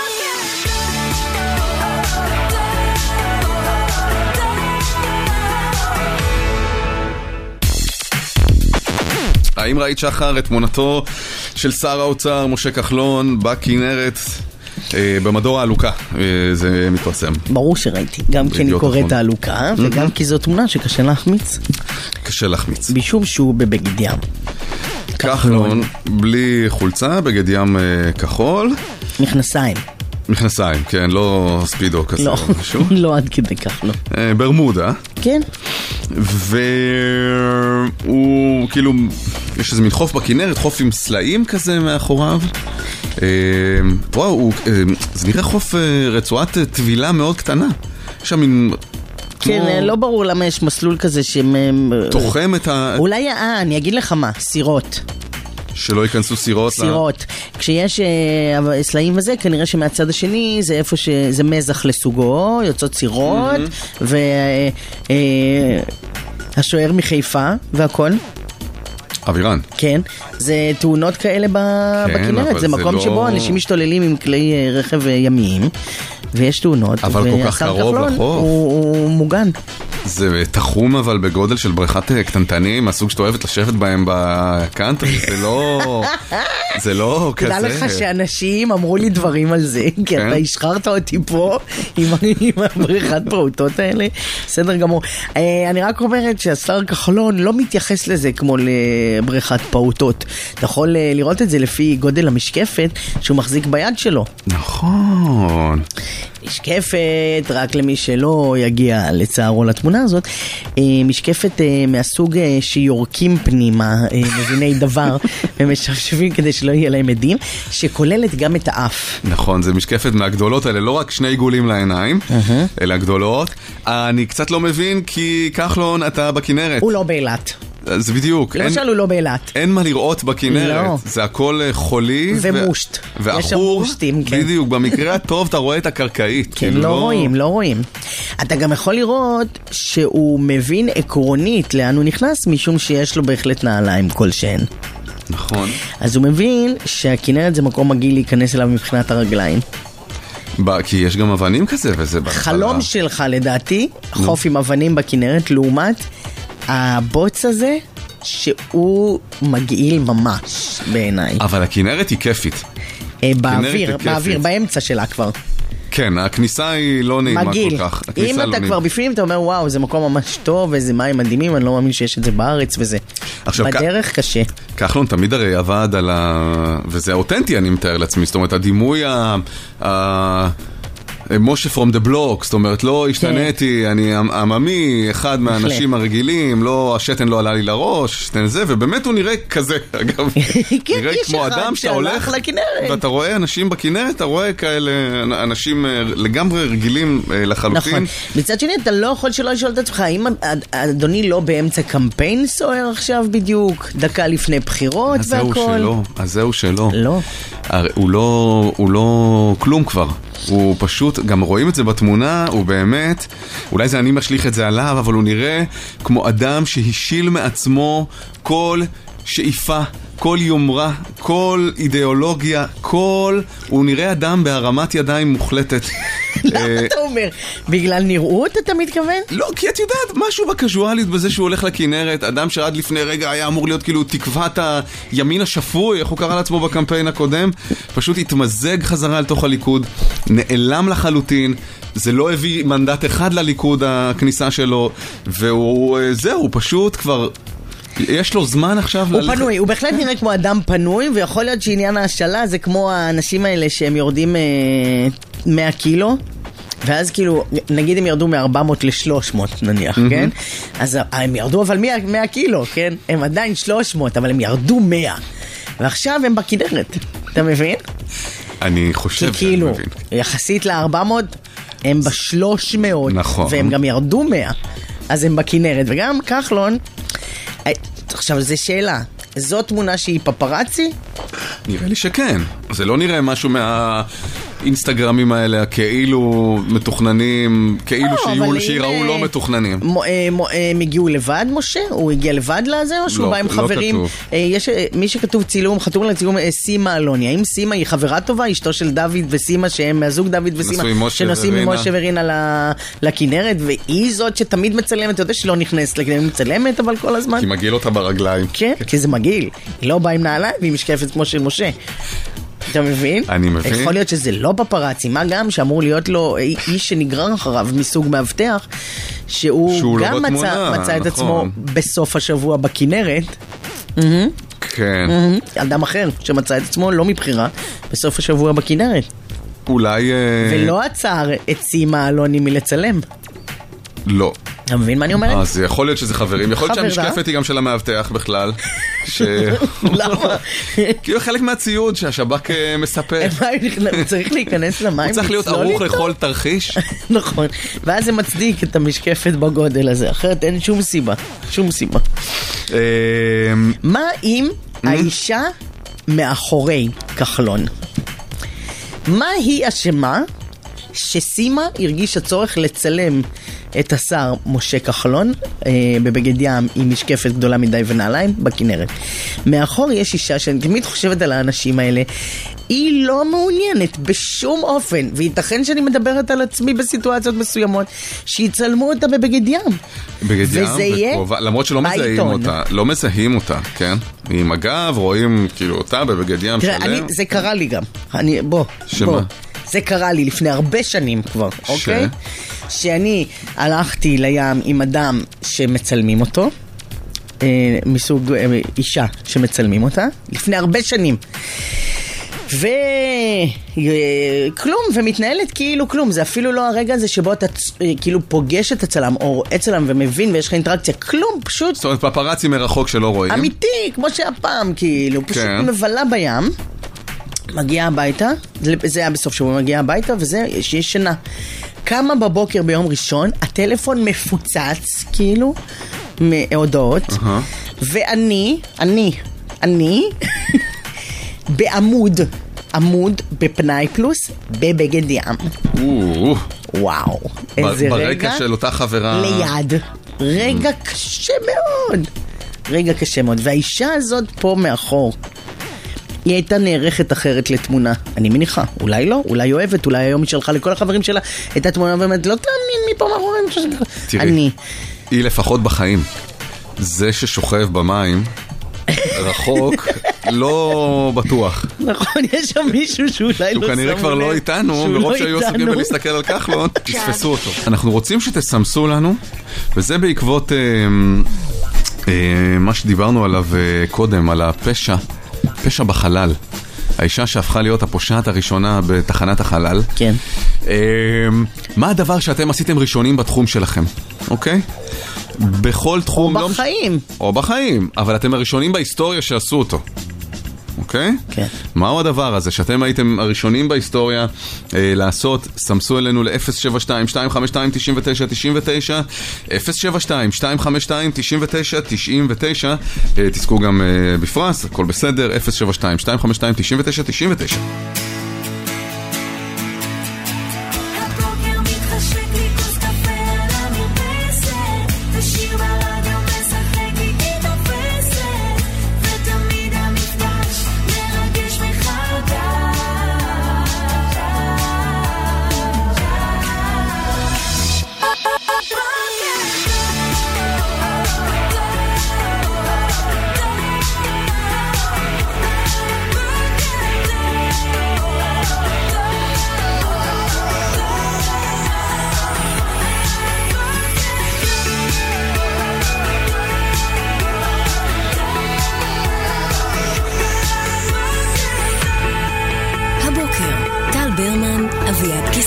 האם ראית שחר את תמונתו של שר האוצר משה כחלון בכנרת אה, במדור העלוקה? אה, זה מתפרסם. ברור שראיתי, גם כי אני קורא את העלוקה וגם כי זו תמונה שקשה להחמיץ. קשה להחמיץ. משום שהוא בבגד ים. כחלון בלי חולצה, בגד ים אה, כחול, מכנסיים. מכנסיים, כן, לא ספידו כזה. לא, משהו. לא עד כדי כך, לא. אה, ברמודה. כן. והוא כאילו, יש איזה מין חוף בכנרת, חוף עם סלעים כזה מאחוריו. אה, וואו, הוא, אה, זה נראה חוף אה, רצועת טבילה מאוד קטנה. יש שם מין... כן, כמו... לא ברור למה יש מסלול כזה שהם... תוחם את ה... אולי, אה, אני אגיד לך מה, סירות. שלא ייכנסו סירות. סירות. כשיש אה, סלעים וזה, כנראה שמהצד השני זה איפה שזה מזח לסוגו, יוצאות סירות, והשוער מחיפה והכל. אבירן. כן, זה תאונות כאלה בכנרת, זה מקום שבו אנשים משתוללים עם כלי רכב ימיים, ויש תאונות. אבל כל כך קרוב לחוף. הוא מוגן. זה תחום אבל בגודל של בריכת קטנטנים, הסוג שאת אוהבת לשבת בהם בקאנטרי, זה לא, זה לא כזה. תדע לך שאנשים אמרו לי דברים על זה, כי אתה השחרת אותי פה עם הבריכת פעוטות האלה, בסדר גמור. אני רק אומרת שהשר כחלון לא מתייחס לזה כמו לבריכת פעוטות. אתה יכול לראות את זה לפי גודל המשקפת שהוא מחזיק ביד שלו. נכון. משקפת, רק למי שלא יגיע לצערו לתמונה הזאת, משקפת מהסוג שיורקים פנימה, מביני דבר, ומשפשבים כדי שלא יהיה להם עדים, שכוללת גם את האף. נכון, זה משקפת מהגדולות האלה, לא רק שני עיגולים לעיניים, אלא גדולות. אני קצת לא מבין, כי כחלון אתה בכנרת. הוא לא באילת. זה בדיוק. למשל הוא לא באילת. אין מה לראות בכנרת. לא. זה הכל חולי. ומושט. ואחור. יש שם מושטים, כן. בדיוק, במקרה הטוב אתה רואה את הקרקעית. כן, לא רואים, לא רואים. אתה גם יכול לראות שהוא מבין עקרונית לאן הוא נכנס, משום שיש לו בהחלט נעליים כלשהן. נכון. אז הוא מבין שהכנרת זה מקום מגיל להיכנס אליו מבחינת הרגליים. כי יש גם אבנים כזה, וזה בהתחלה. חלום שלך לדעתי, חוף עם אבנים בכנרת, לעומת הבוץ הזה, שהוא מגעיל ממש בעיניי. אבל הכנרת היא כיפית. באוויר, באוויר, באמצע שלה כבר. כן, הכניסה היא לא נעימה כל כך. אם אתה כבר בפנים, אתה אומר, וואו, זה מקום ממש טוב, ואיזה מים מדהימים, אני לא מאמין שיש את זה בארץ וזה. בדרך קשה. כחלון תמיד הרי עבד על ה... וזה אותנטי, אני מתאר לעצמי. זאת אומרת, הדימוי ה... משה from the block, זאת אומרת, לא השתניתי, אני עממי, אחד מהאנשים הרגילים, לא, השתן לא עלה לי לראש, שתן זה, ובאמת הוא נראה כזה, אגב, נראה כמו אדם שאתה הולך, ואתה רואה אנשים בכנרת, אתה רואה כאלה אנשים לגמרי רגילים לחלוטין. נכון, מצד שני, אתה לא יכול שלא לשאול את עצמך, האם אדוני לא באמצע קמפיין סוער עכשיו בדיוק, דקה לפני בחירות והכל? אז זהו שלא. לא. הוא לא כלום כבר. הוא פשוט, גם רואים את זה בתמונה, הוא באמת, אולי זה אני משליך את זה עליו, אבל הוא נראה כמו אדם שהשיל מעצמו כל שאיפה, כל יומרה, כל אידיאולוגיה, כל... הוא נראה אדם בהרמת ידיים מוחלטת. למה אתה אומר? בגלל נראות אתה מתכוון? לא, כי את יודעת, משהו בקזואלית בזה שהוא הולך לכנרת, אדם שעד לפני רגע היה אמור להיות כאילו תקוות הימין השפוי, איך הוא קרא לעצמו בקמפיין הקודם, פשוט התמזג חזרה על תוך הליכוד, נעלם לחלוטין, זה לא הביא מנדט אחד לליכוד הכניסה שלו, והוא, זהו, הוא פשוט כבר... יש לו זמן עכשיו הוא ללכת... פנוי, הוא בהחלט נראה כמו אדם פנוי, ויכול להיות שעניין ההשאלה זה כמו האנשים האלה שהם יורדים אה, מאה קילו, ואז כאילו, נגיד הם ירדו מ-ארבע מאות ל-שלוש מאות נניח, mm-hmm. כן? אז הם ירדו אבל מאה קילו, כן? הם עדיין שלוש מאות, אבל הם ירדו מאה. ועכשיו הם בכנרת, אתה מבין? אני חושב כי כאילו, מבין. יחסית ל-ארבע מאות, הם ב-שלוש מאות, נכון. והם גם ירדו מאה, אז הם בכנרת, וגם כחלון, עכשיו, זו שאלה. זו תמונה שהיא פפרצי? נראה לי שכן. זה לא נראה משהו מהאינסטגרמים האלה, כאילו מתוכננים, כאילו שיראו לא מתוכננים. הם הגיעו לבד, משה? הוא הגיע לבד לזה, או שהוא בא עם חברים? יש מי שכתוב צילום, חתום על הצילום סימה אלוני. האם סימה היא חברה טובה? אשתו של דוד וסימה, שהם מהזוג דוד וסימה, שנוסעים עם משה ורינה לכנרת, והיא זאת שתמיד מצלמת, אתה יודע שלא נכנסת לכנרת, מצלמת אבל כל הזמן. כי מגיל אותה ברגליים. כן, כי זה מגיל. היא לא באה עם נעליים והיא משקפת כמו של משה. אתה מבין? אני מבין. יכול להיות שזה לא פפרצי, מה גם שאמור להיות לו איש שנגרר אחריו מסוג מאבטח, שהוא גם לא מצא, מצא את נכון. עצמו בסוף השבוע בכנרת. כן. אדם אחר שמצא את עצמו לא מבחירה בסוף השבוע בכנרת. אולי... ולא עצר את סימה אלוני מלצלם. לא. אתה מבין מה אני אומרת? אז יכול להיות שזה חברים, יכול להיות שהמשקפת היא גם של המאבטח בכלל. למה? כי הוא חלק מהציוד שהשב"כ מספר. הוא צריך להיכנס למים. הוא צריך להיות ערוך לכל תרחיש. נכון, ואז זה מצדיק את המשקפת בגודל הזה, אחרת אין שום סיבה, שום סיבה. מה אם האישה מאחורי כחלון? מה היא אשמה שסימה הרגישה צורך לצלם את השר משה כחלון אה, בבגד ים עם משקפת גדולה מדי ונעליים בכנרת? מאחור יש אישה שאני תמיד חושבת על האנשים האלה, היא לא מעוניינת בשום אופן, וייתכן שאני מדברת על עצמי בסיטואציות מסוימות שיצלמו אותה בבגד ים. בגד ים וקרובה, למרות שלא מזהים אותה, לא מזהים אותה, כן? עם הגב רואים כאילו אותה בבגד ים שלם. תראה, אני, זה קרה לי גם. אני, בוא, שמה? בוא. זה קרה לי לפני הרבה שנים כבר, ש... אוקיי? שאני הלכתי לים עם אדם שמצלמים אותו, אה, מסוג אה, אישה שמצלמים אותה, לפני הרבה שנים. וכלום, ומתנהלת כאילו כלום. זה אפילו לא הרגע הזה שבו אתה כאילו פוגש את הצלם או רואה צלם ומבין ויש לך אינטראקציה. כלום, פשוט... זאת אומרת, פפרצי מרחוק שלא רואים. אמיתי, כמו שהפעם, כאילו. פשוט כן. מבלה בים. מגיעה הביתה, זה היה בסוף שבוע, מגיעה הביתה וזה, יש שינה. קמה בבוקר ביום ראשון, הטלפון מפוצץ, כאילו, מהודעות, uh-huh. ואני, אני, אני, בעמוד, עמוד בפנאי פלוס, בבגד ים. וואו, איזה רגע. ברקע של אותה חברה. ליד. רגע קשה מאוד. רגע קשה מאוד. והאישה הזאת פה מאחור. היא הייתה נערכת אחרת לתמונה, אני מניחה, אולי לא, אולי אוהבת, אולי היום היא שלחה לכל החברים שלה את התמונה ואומרת, לא תאמין מי פה מאחורים. תראי, אני. היא לפחות בחיים, זה ששוכב במים, רחוק, לא בטוח. נכון, יש שם מישהו שאולי לא שם לב. הוא כנראה כבר לא איתנו, מרוב שהיו עסוקים ולהסתכל על כחלון, תספסו אותו. אנחנו רוצים שתסמסו לנו, וזה בעקבות מה שדיברנו עליו קודם, על הפשע. פשע בחלל. האישה שהפכה להיות הפושעת הראשונה בתחנת החלל. כן. מה הדבר שאתם עשיתם ראשונים בתחום שלכם? אוקיי? בכל תחום... או בחיים. או בחיים. אבל אתם הראשונים בהיסטוריה שעשו אותו. אוקיי? כן. מהו הדבר הזה שאתם הייתם הראשונים בהיסטוריה אה, לעשות? סמסו אלינו ל-אפס שבע שתיים שתיים חמש שתיים תשע תשע תשע תשע אפס שבע שתיים שתיים חמש שתיים תשע תשע תשע תשע אה, תזכו גם אה, בפרס, הכל בסדר. אפס שבע שתיים שתיים חמש שתיים תשע תשע תשע תשע.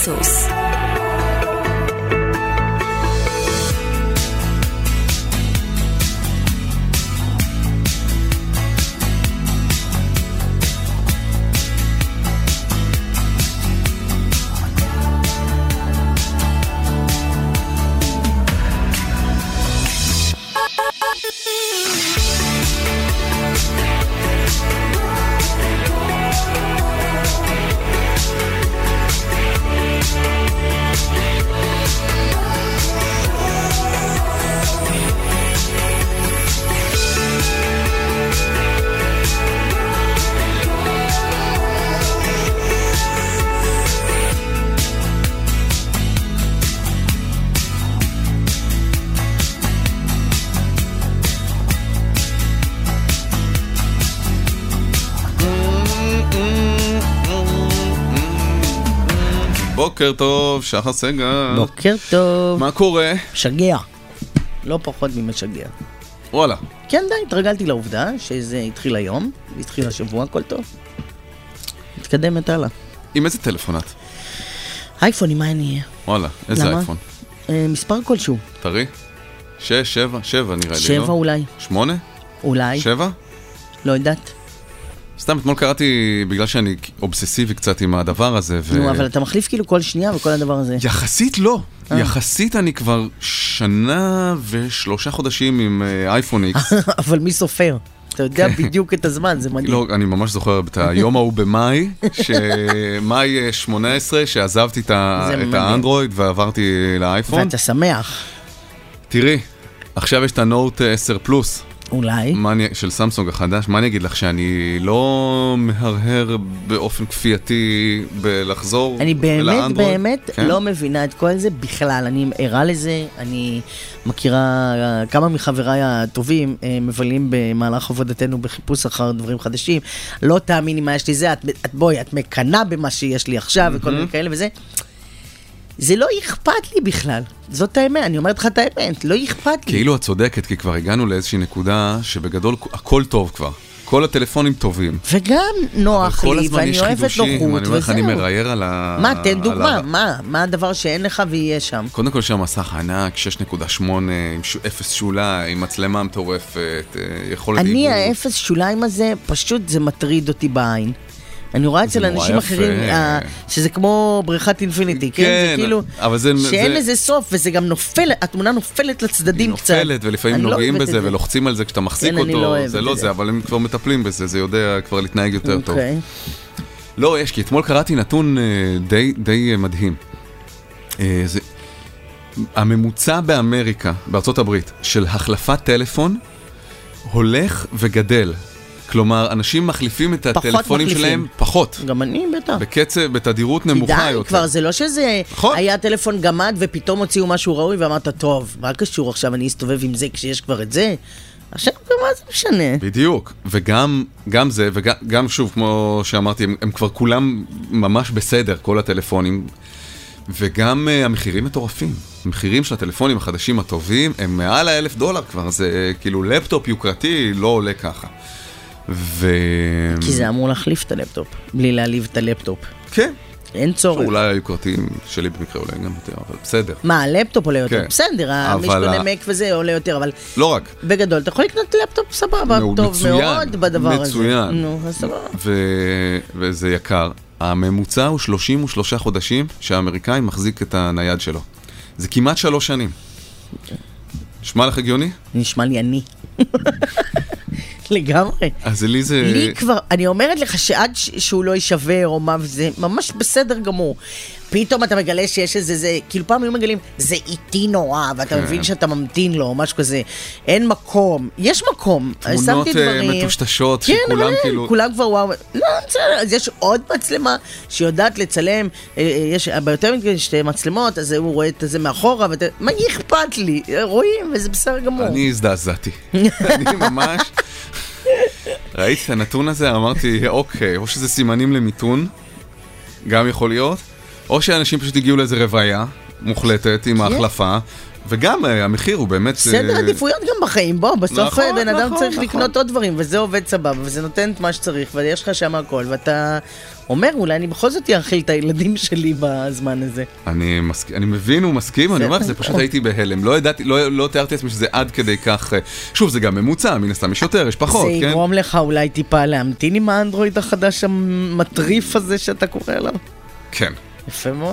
קיסוס. בוקר טוב, שחר סגל. בוקר טוב. מה קורה? משגע. לא פחות ממשגע. וואלה. כן, די, התרגלתי לעובדה שזה התחיל היום, התחיל השבוע, הכל טוב. מתקדמת הלאה. עם איזה טלפון את? אייפון, עם מה אני אהיה? וואלה, איזה למה? אייפון? אה, מספר כלשהו. טרי? שש, שבע, שבע נראה לי, לא? שבע אולי. שמונה? אולי. שבע? לא יודעת. סתם, אתמול קראתי, בגלל שאני אובססיבי קצת עם הדבר הזה, ו... נו, אבל אתה מחליף כאילו כל שנייה וכל הדבר הזה. יחסית לא. יחסית אני כבר שנה ושלושה חודשים עם אייפון איקס. אבל מי סופר? אתה יודע בדיוק את הזמן, זה מדהים. לא, אני ממש זוכר את היום ההוא במאי, שמאי שמונה עשרה, שעזבתי את האנדרואיד ועברתי לאייפון. ואתה שמח. תראי, עכשיו יש את הנוט עשר פלוס. אולי. של סמסונג החדש. מה אני אגיד לך, שאני לא מהרהר באופן כפייתי בלחזור אני באמת לאנדרואיד? באמת כן? לא מבינה את כל זה בכלל. אני ערה לזה, אני מכירה כמה מחבריי הטובים מבלים במהלך עבודתנו בחיפוש אחר דברים חדשים. לא תאמיני מה יש לי זה, את, את בואי, את מקנה במה שיש לי עכשיו וכל מיני כאלה וזה. זה לא אכפת לי בכלל. זאת האמת, אני אומרת לך את האמת, לא אכפת לי. כאילו את צודקת, כי כבר הגענו לאיזושהי נקודה שבגדול הכל טוב כבר. כל הטלפונים טובים. וגם נוח לי, ואני אוהבת נוחות, אני אומר לך, אני מראייר על ה... מה, תן דוגמה, מה? מה הדבר שאין לך ויהיה שם? קודם כל שם מסך ענק, שש נקודה שמונה, עם אפס שוליים, עם מצלמה מטורפת, יכולת דיבור. אני האפס שוליים הזה, פשוט זה מטריד אותי בעין. אני רואה אצל אנשים אחרים שזה כמו בריכת אינפיניטי, כן? זה כאילו שאין לזה סוף, וזה גם נופל, התמונה נופלת לצדדים קצת. היא נופלת, ולפעמים נוגעים בזה ולוחצים על זה כשאתה מחזיק אותו, זה לא זה, אבל הם כבר מטפלים בזה, זה יודע כבר להתנהג יותר טוב. לא, יש, כי אתמול קראתי נתון די מדהים. הממוצע באמריקה, בארצות הברית, של החלפת טלפון, הולך וגדל. כלומר, אנשים מחליפים את הטלפונים שלהם פחות. גם אני בטח. בקצב, בתדירות נמוכה יותר. כבר זה לא שזה היה טלפון גמד ופתאום הוציאו משהו ראוי ואמרת, טוב, מה קשור עכשיו אני אסתובב עם זה כשיש כבר את זה? עכשיו מה זה משנה? בדיוק. וגם גם זה, וגם שוב, כמו שאמרתי, הם כבר כולם ממש בסדר, כל הטלפונים. וגם המחירים מטורפים. המחירים של הטלפונים החדשים הטובים הם מעל האלף דולר כבר. זה כאילו לפטופ יוקרתי לא עולה ככה. ו... כי זה אמור להחליף את הלפטופ, בלי להעליב את הלפטופ. כן. אין צורך. אולי היוקרתיים שלי במקרה עולה גם יותר, אבל בסדר. מה, הלפטופ עולה יותר? בסדר, המשתנה מק וזה עולה יותר, אבל... לא רק. בגדול, אתה יכול לקנות לפטופ סבבה, טוב מאוד בדבר הזה. מצוין. נו, סבבה. וזה יקר. הממוצע הוא שלושים ושלושה חודשים שהאמריקאי מחזיק את הנייד שלו. זה כמעט שלוש שנים. נשמע לך הגיוני? נשמע לי אני. לגמרי. אז לי זה... לי כבר, אני אומרת לך שעד שהוא לא יישבר או מה, זה ממש בסדר גמור. פתאום אתה מגלה שיש איזה, זה, כאילו פעם היו מגלים, זה איטי נורא, ואתה כן. מבין שאתה ממתין לו, או משהו כזה. אין מקום. יש מקום. תמונות מטושטשות, כן, שכולם כאילו... כולם כבר וואו... לא, אז יש עוד מצלמה שיודעת לצלם, יש ביותר מכן שתי מצלמות, אז הוא רואה את זה מאחורה, ואת... מה אכפת לי? רואים, וזה בסדר גמור. אני הזדעזעתי. אני ממש... ראיתי את הנתון הזה, אמרתי, אוקיי, או שזה סימנים למיתון, גם יכול להיות, או שאנשים פשוט הגיעו לאיזה רוויה, מוחלטת עם ההחלפה, וגם המחיר הוא באמת... סדר עדיפויות גם בחיים, בוא, בסוף בן אדם צריך לקנות עוד דברים, וזה עובד סבבה, וזה נותן את מה שצריך, ויש לך שם הכל, ואתה אומר, אולי אני בכל זאת אאכיל את הילדים שלי בזמן הזה. אני מבין ומסכים, אני אומר, זה פשוט הייתי בהלם, לא ידעתי, לא תיארתי לעצמי שזה עד כדי כך, שוב, זה גם ממוצע, מן הסתם יש יותר, יש פחות, כן? זה יגרום לך אולי טיפה להמתין עם האנדרואיד החדש המטריף הזה שאתה קורא עליו? כן. יפה מאוד.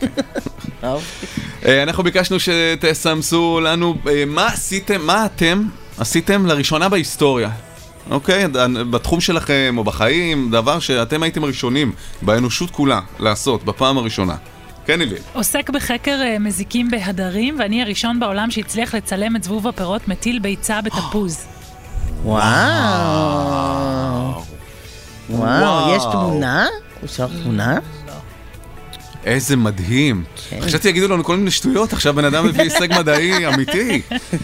אנחנו ביקשנו שתסמסו לנו מה עשיתם, מה אתם עשיתם לראשונה בהיסטוריה, אוקיי? בתחום שלכם או בחיים, דבר שאתם הייתם ראשונים באנושות כולה לעשות בפעם הראשונה. כן, אילי. עוסק בחקר מזיקים בהדרים, ואני הראשון בעולם שהצליח לצלם את זבוב הפירות מטיל ביצה בתפוז. וואו. וואו, יש תמונה? אפשר תמונה? איזה מדהים. חשבתי יגידו לנו כל מיני שטויות, עכשיו בן אדם מביא הישג מדעי אמיתי.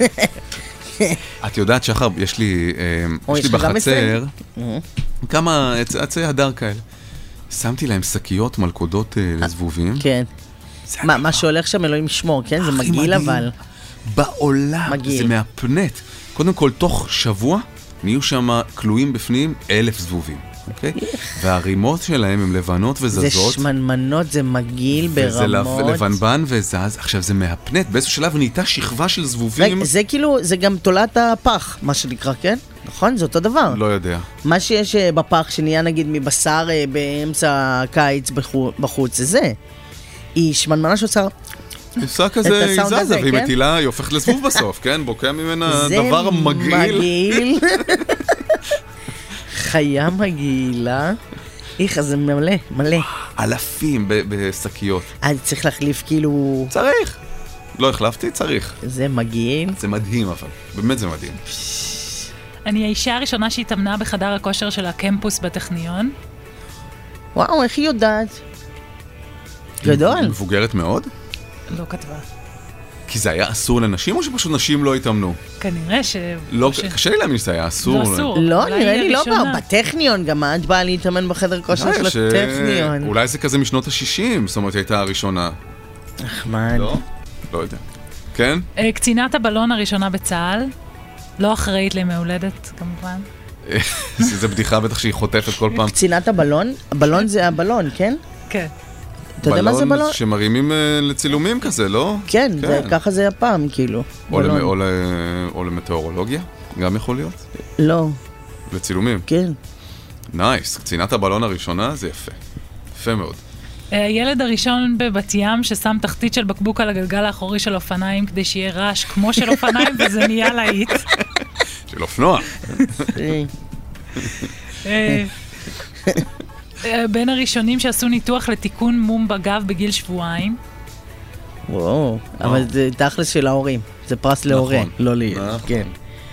את יודעת, שחר, יש לי בחצר כמה עצי הדר כאלה. שמתי להם שקיות מלכודות לזבובים. כן. מה שהולך שם אלוהים שמור, כן? זה מגעיל אבל. בעולם, זה מהפנט. קודם כל, תוך שבוע נהיו שם כלואים בפנים אלף זבובים. אוקיי? והרימות שלהם הם לבנות וזזות. זה שמנמנות, זה מגעיל ברמות. וזה לבנבן וזז. עכשיו זה מהפנט, באיזשהו שלב נהייתה שכבה של זבובים. זה כאילו, זה גם תולת הפח, מה שנקרא, כן? נכון? זה אותו דבר. לא יודע. מה שיש בפח שנהיה נגיד מבשר באמצע הקיץ בחוץ, זה זה. היא שמנמנה שעושה... עושה כזה, היא זזה, והיא מטילה, היא הופכת לזבוב בסוף, כן? בוקע ממנה דבר מגעיל. מגעיל. חיה מגעילה. איך, זה מלא, מלא. אלפים בשקיות. אני צריך להחליף כאילו... צריך. לא החלפתי, צריך. זה מגעיל. זה מדהים אבל, באמת זה מדהים. אני האישה הראשונה שהתאמנה בחדר הכושר של הקמפוס בטכניון. וואו, איך היא יודעת? גדול. היא מבוגרת מאוד? לא כתבה. כי זה היה אסור לנשים, או שפשוט נשים לא התאמנו? כנראה ש... לא, קשה לי להאמין שזה היה אסור. לא אסור. לא, נראה לי לא בא. בטכניון, גם את באה להתאמן בחדר כושר של הטכניון. אולי זה כזה משנות ה-שישים, זאת אומרת, הייתה הראשונה. נחמד. לא? לא יודע. כן? קצינת הבלון הראשונה בצה"ל, לא אחראית למהולדת, כמובן. זה בדיחה בטח שהיא חוטפת כל פעם. קצינת הבלון? הבלון זה הבלון, כן? כן. אתה יודע מה זה בלון? בלון שמרימים לצילומים כזה, לא? כן, ככה זה הפעם, כאילו. או למטאורולוגיה, גם יכול להיות? לא. לצילומים? כן. נייס, קצינת הבלון הראשונה זה יפה. יפה מאוד. הילד הראשון בבת ים ששם תחתית של בקבוק על הגלגל האחורי של אופניים כדי שיהיה רעש כמו של אופניים וזה נהיה להיט. של אופנוע. בין הראשונים שעשו ניתוח לתיקון מום בגב בגיל שבועיים. וואו, אבל זה תכלס של ההורים. זה פרס להורה, לא לי. כן.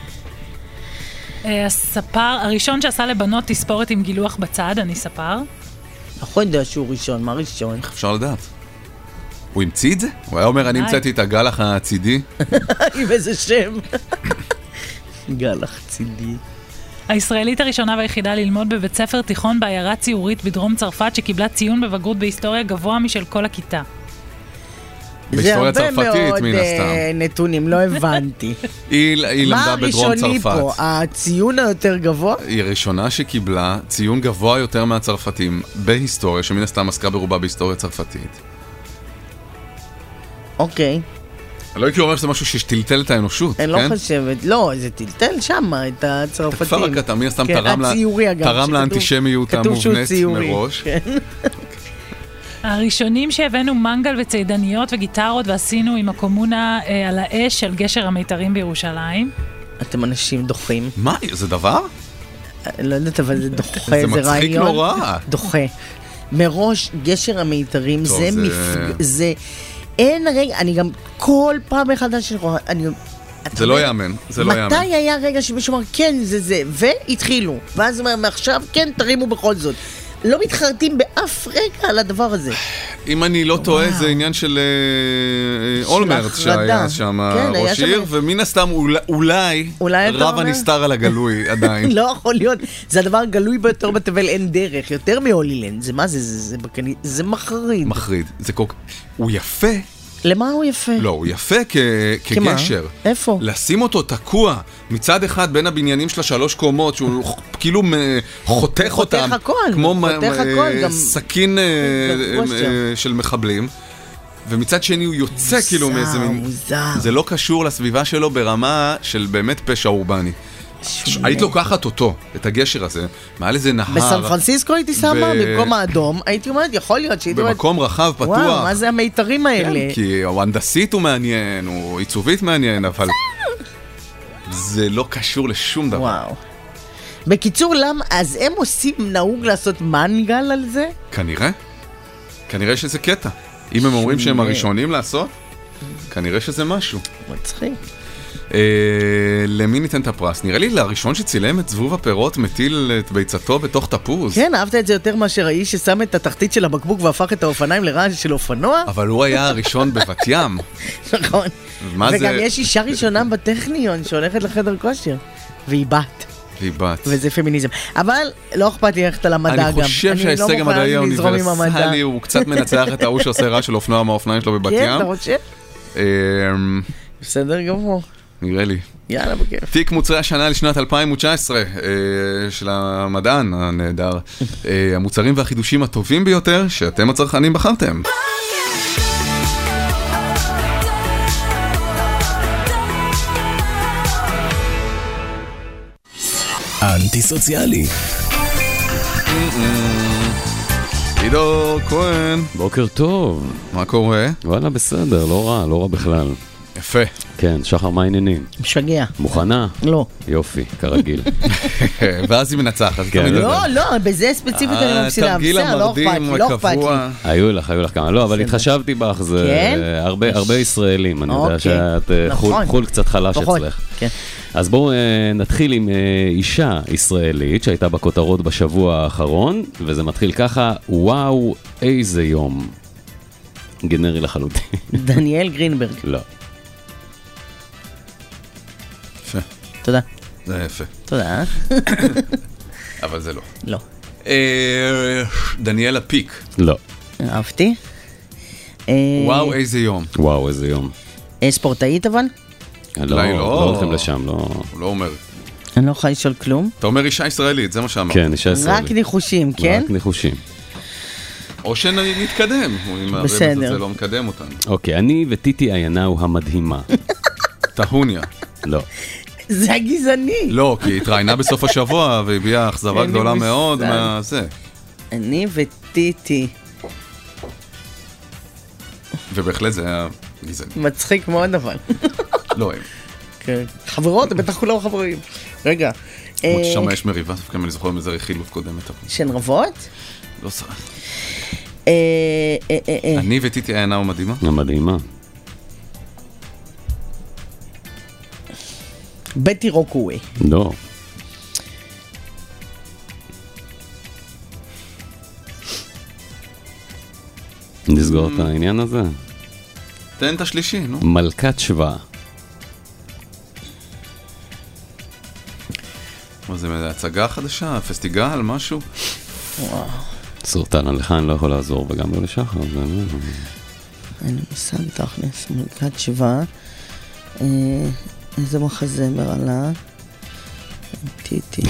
הספר, הראשון שעשה לבנות תספורת עם גילוח בצד, אני ספר. נכון יודע שהוא ראשון, מה ראשון? איך אפשר לדעת? הוא המציא את זה? הוא היה אומר, אני המצאתי את הגלח הצידי. עם איזה שם. גלח צידי. הישראלית הראשונה והיחידה ללמוד בבית ספר תיכון בעיירה ציורית בדרום צרפת שקיבלה ציון בבגרות בהיסטוריה גבוה משל כל הכיתה. בהיסטוריה צרפתית מן הסתם. זה הרבה מאוד נתונים, לא הבנתי. היא למדה בדרום צרפת. מה הראשוני פה? הציון היותר גבוה? היא הראשונה שקיבלה ציון גבוה יותר מהצרפתים בהיסטוריה, שמן הסתם עסקה ברובה בהיסטוריה צרפתית. אוקיי. אני לא הייתי אומר שזה משהו שטלטל את האנושות, כן? אני לא חושבת, לא, זה טלטל שם, את הצרפתים. תקפה רק אתה, מי הסתם תרם לאנטישמיות המובנית מראש. הראשונים שהבאנו מנגל וציידניות וגיטרות ועשינו עם הקומונה על האש של גשר המיתרים בירושלים. אתם אנשים דוחים. מה? זה דבר? לא יודעת, אבל זה דוחה, זה רעיון. זה מצחיק נורא. דוחה. מראש גשר המיתרים זה מפג... זה... אין רגע, אני גם כל פעם מחדש אני... זה לא יאמן, זה לא יאמן. מתי היה רגע שמישהו אמר, כן, זה זה, והתחילו. ואז אומר, מעכשיו, כן, תרימו בכל זאת. לא מתחרטים באף רגע על הדבר הזה. אם אני לא טועה, זה עניין של אולמרט שהיה שם ראש עיר, ומן הסתם אולי רב הנסתר על הגלוי עדיין. לא יכול להיות. זה הדבר הגלוי ביותר בתבל אין דרך, יותר מהולילנד. זה מה זה? זה מחריד. מחריד. הוא יפה, למה הוא יפה? לא, הוא יפה כ- כמה? כגשר. איפה? לשים אותו תקוע מצד אחד בין הבניינים של השלוש קומות, שהוא כאילו מ- חותך אותם. הכל, כמו חותך מ- הכל, אה, גם- סכין אה, גרוע אה, שם. של מחבלים. ומצד שני הוא יוצא כאילו מאיזה מין... מוזר. זה לא קשור לסביבה שלו ברמה של באמת פשע אורבני. היית לוקחת אותו, את הגשר הזה, מעל איזה נהר. בסן פרנסיסקו הייתי שמה, ב- במקום האדום, הייתי אומרת, יכול להיות שהייתי אומרת, במקום רחב, פתוח. וואו, מה זה המיתרים האלה? כן, כי הוא הנדסית הוא מעניין, הוא עיצובית מעניין, אבל זה לא קשור לשום דבר. וואו. בקיצור, למה, אז הם עושים, נהוג לעשות מנגל על זה? כנראה. כנראה שזה קטע. אם הם אומרים שהם הראשונים לעשות, כנראה שזה משהו. מצחיק. אה, למי ניתן את הפרס? נראה לי לראשון שצילם את זבוב הפירות מטיל את ביצתו בתוך תפוז. כן, אהבת את זה יותר מאשר האיש ששם את התחתית של הבקבוק והפך את האופניים לרעש של אופנוע? אבל הוא היה הראשון בבת ים. נכון. מה וגם זה? יש אישה ראשונה בטכניון שהולכת לחדר כושר, והיא בת, היא בת. וזה פמיניזם. אבל לא אכפת לי ללכת על המדע גם. אני חושב שההישג המדעי האוניברסלי הוא קצת מנצח את ההוא שעושה רע של אופנוע מהאופניים שלו בבת ים. כן, אתה חושב? אמ, בסדר גמור. נראה לי. יאללה, בכיף. תיק מוצרי השנה לשנת אלפיים תשע עשרה אה, של המדען הנהדר. אה, המוצרים והחידושים הטובים ביותר שאתם הצרכנים בחרתם. אנטי סוציאלי. עידו כהן, בוקר טוב. מה קורה? וואלה, בסדר, לא רע, לא רע בכלל. יפה. כן, שחר, מה העניינים? משגע. מוכנה? לא. יופי, כרגיל. ואז היא מנצחת. כן, תמיד לא, יודע. לא, לא, בזה ספציפית אני לא מפסידה. התרגיל בסדר, לא המרדים, אכפת לי, לא אכפת לי. הקבוע. היו לך, היו לך כמה. לא, אבל התחשבתי בך, זה כן? הרבה הרבה ישראלים. אני יודע אוקיי. שאת אה, נכון. חול- חול קצת חלש פחות. אצלך. כן. אז בואו אה, נתחיל עם אה, אישה ישראלית שהייתה בכותרות בשבוע האחרון, וזה מתחיל ככה, וואו, איזה יום. גנרי לחלוטין. דניאל גרינברג. לא. יפה. תודה. זה יפה. תודה. אבל זה לא. לא. אה, דניאלה פיק. לא. אהבתי. אה, וואו, איזה יום. וואו, איזה יום. אה, ספורטאית אבל? לא, אולי לא. לא הולכים לשם, לא. הוא לא אומר. אני לא יכולה לשאול כלום. אתה אומר אישה ישראלית, זה מה שאמרת. כן, אישה ישראלית. רק ניחושים, כן? רק ניחושים. או שנתקדם. אם הרמז בסדר. הזה לא מקדם אותנו. אוקיי, אני וטיטי עיינאו המדהימה. טהוניה. לא. זה הגזעני. לא, כי היא התראיינה בסוף השבוע והביאה אכזבה אין לי גדולה מושג. מאוד מהזה. אני וטיטי. ובהחלט זה היה גזעני. מצחיק מאוד אבל. לא, הם. כן. חברות, בטח כולם חברים. רגע. עוד אה, שם יש מריבה, דווקא אם אני זוכר מזה רכילות קודמת. אבל שהן רבות? לא סרט. אה, אה, אה, אה. אני וטיטי עיינאו מדהימה. המדהימה. בטי רוקווי. לא. נסגור את העניין הזה. תן את השלישי, נו. מלכת שבא. מה זה, הצגה חדשה? פסטיגל, משהו? סרטן עליך אני לא יכול לעזור, וגם לא לשחר. זה לא- אין לי מושג תכלס, מלכת שבא. אה, איזה מחזמר עלה. טיטי.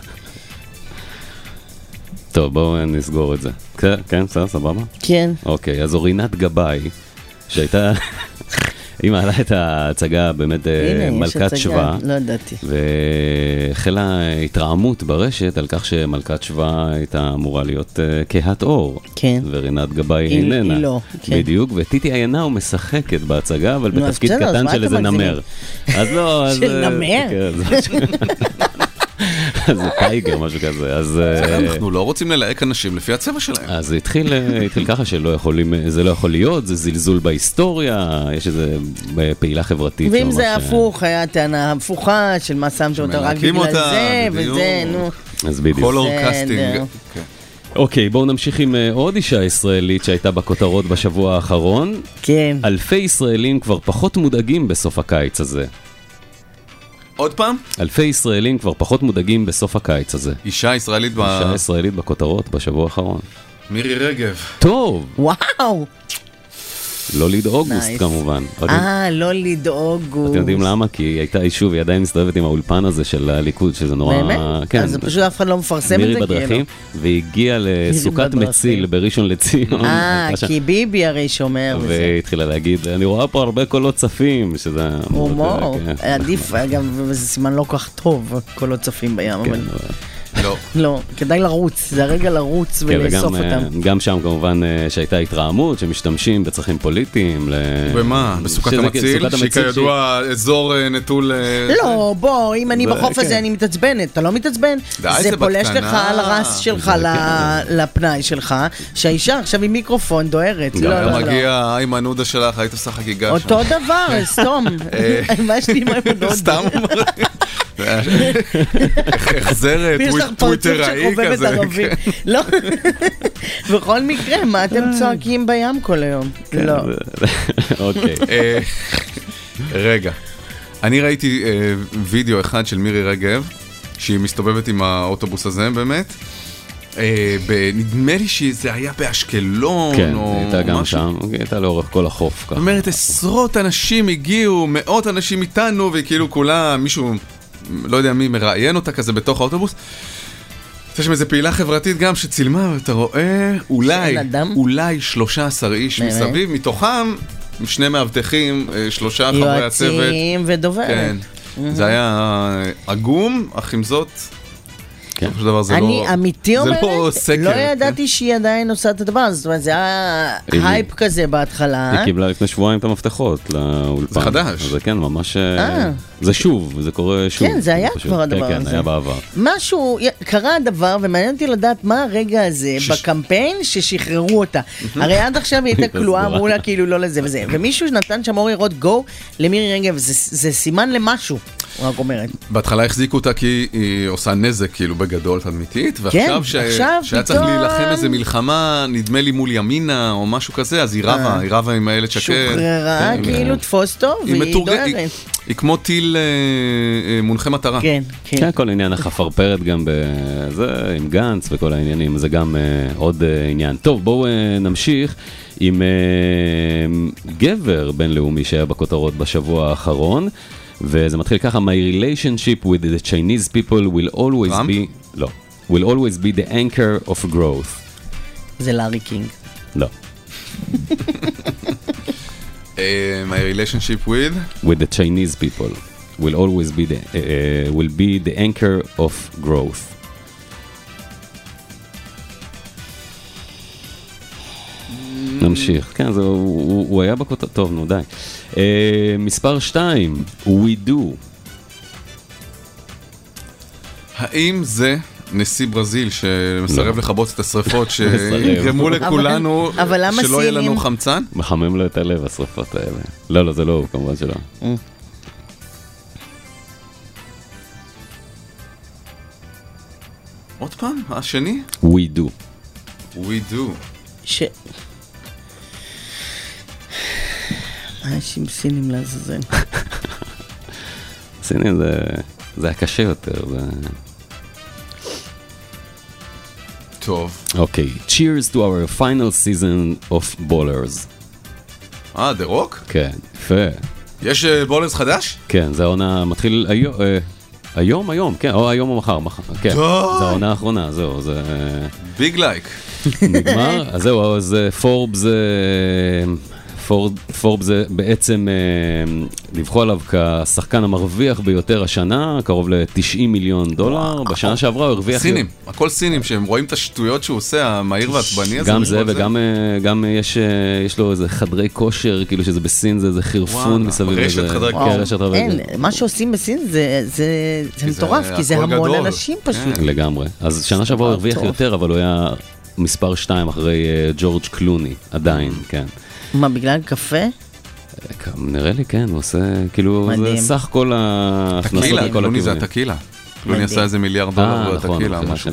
טוב, בואו נסגור את זה. כן, כן, בסדר, סבבה? כן. אוקיי, אז אורינת גבאי, שהייתה... היא מעלה את ההצגה באמת אה, הנה, יש מלכת הצגה, שבא. לא ידעתי. והחלה התרעמות ברשת על כך שמלכת שבא הייתה אמורה להיות uh, כהת אור. כן. ורינת גבאי היא- איננה. היא לא, כן. בדיוק, וטיטי עיינאו משחקת בהצגה, אבל נו, אז בתפקיד בסדר, אז קטן מה של אתם איזה מגזימים? נמר. אז לא, אז... של אה, נמר? כן, זה- אז זה טייגר, משהו כזה. אז... אה, אנחנו לא רוצים ללהק אנשים לפי הצבע שלהם. אז זה התחיל, אה, התחיל ככה שלא יכולים, זה לא יכול להיות, זה זלזול בהיסטוריה, יש איזה פעילה חברתית. ואם ממש, זה אה, הפוך, היה טענה הפוכה של מה שמת אותה רק שמנקים בגלל אותה, זה, בדיוק. וזה, נו. אז בדיוק. קולור בסדר. קאסטינג. כן. אוקיי, בואו נמשיך עם אה, עוד אישה ישראלית שהייתה בכותרות בשבוע האחרון. כן. אלפי ישראלים כבר פחות מודאגים בסוף הקיץ הזה. עוד פעם? אלפי ישראלים כבר פחות מודאגים בסוף הקיץ הזה. אישה ישראלית ב... אישה ישראלית בכותרות בשבוע האחרון. מירי רגב. טוב, וואו! לא לדאוג Nice. כמובן. אה, לא לדאוג. אתם יודעים למה? כי היא הייתה יישוב, היא עדיין מסתובבת עם האולפן הזה של הליכוד, שזה נורא... באמת? כן. אז פשוט אף אחד לא מפרסם את זה, מירי בדרכים, והגיעה לסוכת מציל בראשון לציון. אה, כי ביבי הרי שומר. והיא התחילה להגיד, אני רואה פה הרבה קולות צפים, שזה... הומור. עדיף, אגב, וזה סימן לא כל כך טוב, קולות צפים בים, אבל... לא. לא, כדאי לרוץ, זה הרגע לרוץ ולאסוף אותם. גם שם כמובן שהייתה התרעמות, שמשתמשים בצרכים פוליטיים. במה? בסוכת המציל? שהיא כידוע אזור נטול... לא, בוא, אם אני בחוף הזה אני מתעצבנת, אתה לא מתעצבן? זה פולש לך על הרס שלך, לפנאי שלך, שהאישה עכשיו עם מיקרופון דוהרת. גם מגיע איימן עודה שלך, היית עושה חגיגה שם. אותו דבר, סתום. מה יש לי עם איימן עודה? סתם. החזרת, טוויטראי כזה. לא. בכל מקרה, מה אתם צועקים בים כל היום? לא. אוקיי. רגע, אני ראיתי וידאו אחד של מירי רגב, שהיא מסתובבת עם האוטובוס הזה באמת. נדמה לי שזה היה באשקלון. כן, הייתה גם שם, הייתה לאורך כל החוף. זאת אומרת, עשרות אנשים הגיעו, מאות אנשים איתנו, וכאילו כולם, מישהו... לא יודע מי מראיין אותה כזה בתוך האוטובוס. יש שם איזו פעילה חברתית גם שצילמה, ואתה רואה אולי, אולי שלושה עשר איש מסביב, מתוכם שני מאבטחים, שלושה חברי הצוות. יועצים ודוברת. כן, זה היה עגום, אך עם זאת... אני אמיתי אומרת, לא ידעתי שהיא עדיין עושה את הדבר, זאת אומרת, זה היה הייפ כזה בהתחלה. היא קיבלה לפני שבועיים את המפתחות לאולפן. זה חדש. זה כן, ממש... זה שוב, זה קורה שוב. כן, זה היה כבר הדבר הזה. כן, היה בעבר. משהו, קרה הדבר, ומעניין אותי לדעת מה הרגע הזה בקמפיין ששחררו אותה. הרי עד עכשיו היא הייתה כלואה, אמרו לה כאילו לא לזה וזה. ומישהו נתן שם אור ירוק גו למירי רגב, זה סימן למשהו. רק אומרת. בהתחלה החזיקו אותה כי היא עושה נזק כאילו בגדול תדמיתית, ועכשיו שהיה צריך להילחם איזה מלחמה, נדמה לי מול ימינה או משהו כזה, אז היא רבה, היא רבה עם הילד שקד. שוחררה, כאילו תפוס טוב, והיא דוהרת. היא כמו טיל מונחה מטרה. כן, כן. כל עניין החפרפרת גם בזה, עם גנץ וכל העניינים, זה גם עוד עניין. טוב, בואו נמשיך עם גבר בינלאומי שהיה בכותרות בשבוע האחרון, וזה מתחיל ככה, my relationship with the Chinese people will always be, לא, will always be the anchor of growth. זה לארי קינג. לא. My relationship with? With the Chinese people will always be the, uh, will be the anchor of growth. נמשיך, כן, זה, הוא, הוא היה בכותרת, טוב, נו די. Uh, מספר שתיים, we do. האם זה נשיא ברזיל שמסרב לכבות את השריפות שיגרמו לכולנו שלא יהיה לנו חמצן? מחמם לו את הלב השריפות האלה. לא, לא, זה לא, כמובן שלא. עוד פעם, השני? we do. we do. ש... אנשים סינים לעזאזל. סינים זה... זה היה קשה יותר, זה... טוב. אוקיי, cheers to our final season of bowlers. אה, The Rock? כן, יפה. יש בולרס חדש? כן, זה העונה מתחיל היום, היום, היום, כן, או היום או מחר, מחר, כן. זה העונה האחרונה, זהו, זה... ביג לייק. נגמר, אז זהו, אז פורבס... פורבס זה בעצם דיווחו עליו כשחקן המרוויח ביותר השנה, קרוב ל-תשעים מיליון דולר. בשנה שעברה הוא הרוויח... סינים, הכל סינים, שהם רואים את השטויות שהוא עושה, המהיר והצבני הזה. גם זה, וגם יש לו איזה חדרי כושר, כאילו שזה בסין, זה איזה חירפון מסביב. רשת חדרי כושר. אין, מה שעושים בסין זה מטורף, כי זה המון אנשים פשוט. לגמרי. אז שנה שעברה הוא הרוויח יותר, אבל הוא היה מספר שתיים אחרי ג'ורג' קלוני, עדיין, כן. מה, בגלל קפה? נראה לי, כן, הוא עושה, כאילו, זה סך כל ההכנסות לכל הכיוונים. קלוני זה הטקילה. קלוני עשה איזה מיליארד דולר בטקילה, משהו.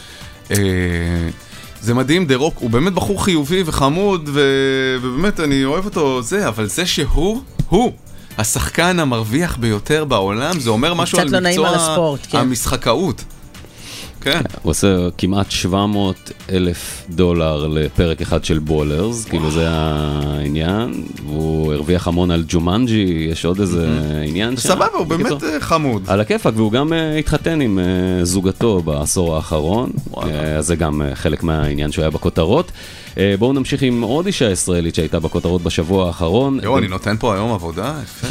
זה מדהים, דה רוק, הוא באמת בחור חיובי וחמוד, ובאמת אני אוהב אותו זה, אבל זה שהוא, הוא, השחקן המרוויח ביותר בעולם, זה אומר משהו על מקצוע המשחקאות. כן. הוא עושה כמעט שבע מאות אלף דולר לפרק אחד של בולרס, כאילו זה העניין, והוא הרוויח המון על ג'ומנג'י, יש עוד איזה עניין שם. סבבה, הוא באמת חמוד. על הכיפק, והוא גם התחתן עם זוגתו בעשור האחרון, אז זה גם חלק מהעניין שהוא היה בכותרות. בואו נמשיך עם עוד אישה ישראלית שהייתה בכותרות בשבוע האחרון. יו, אני נותן פה היום עבודה, יפה.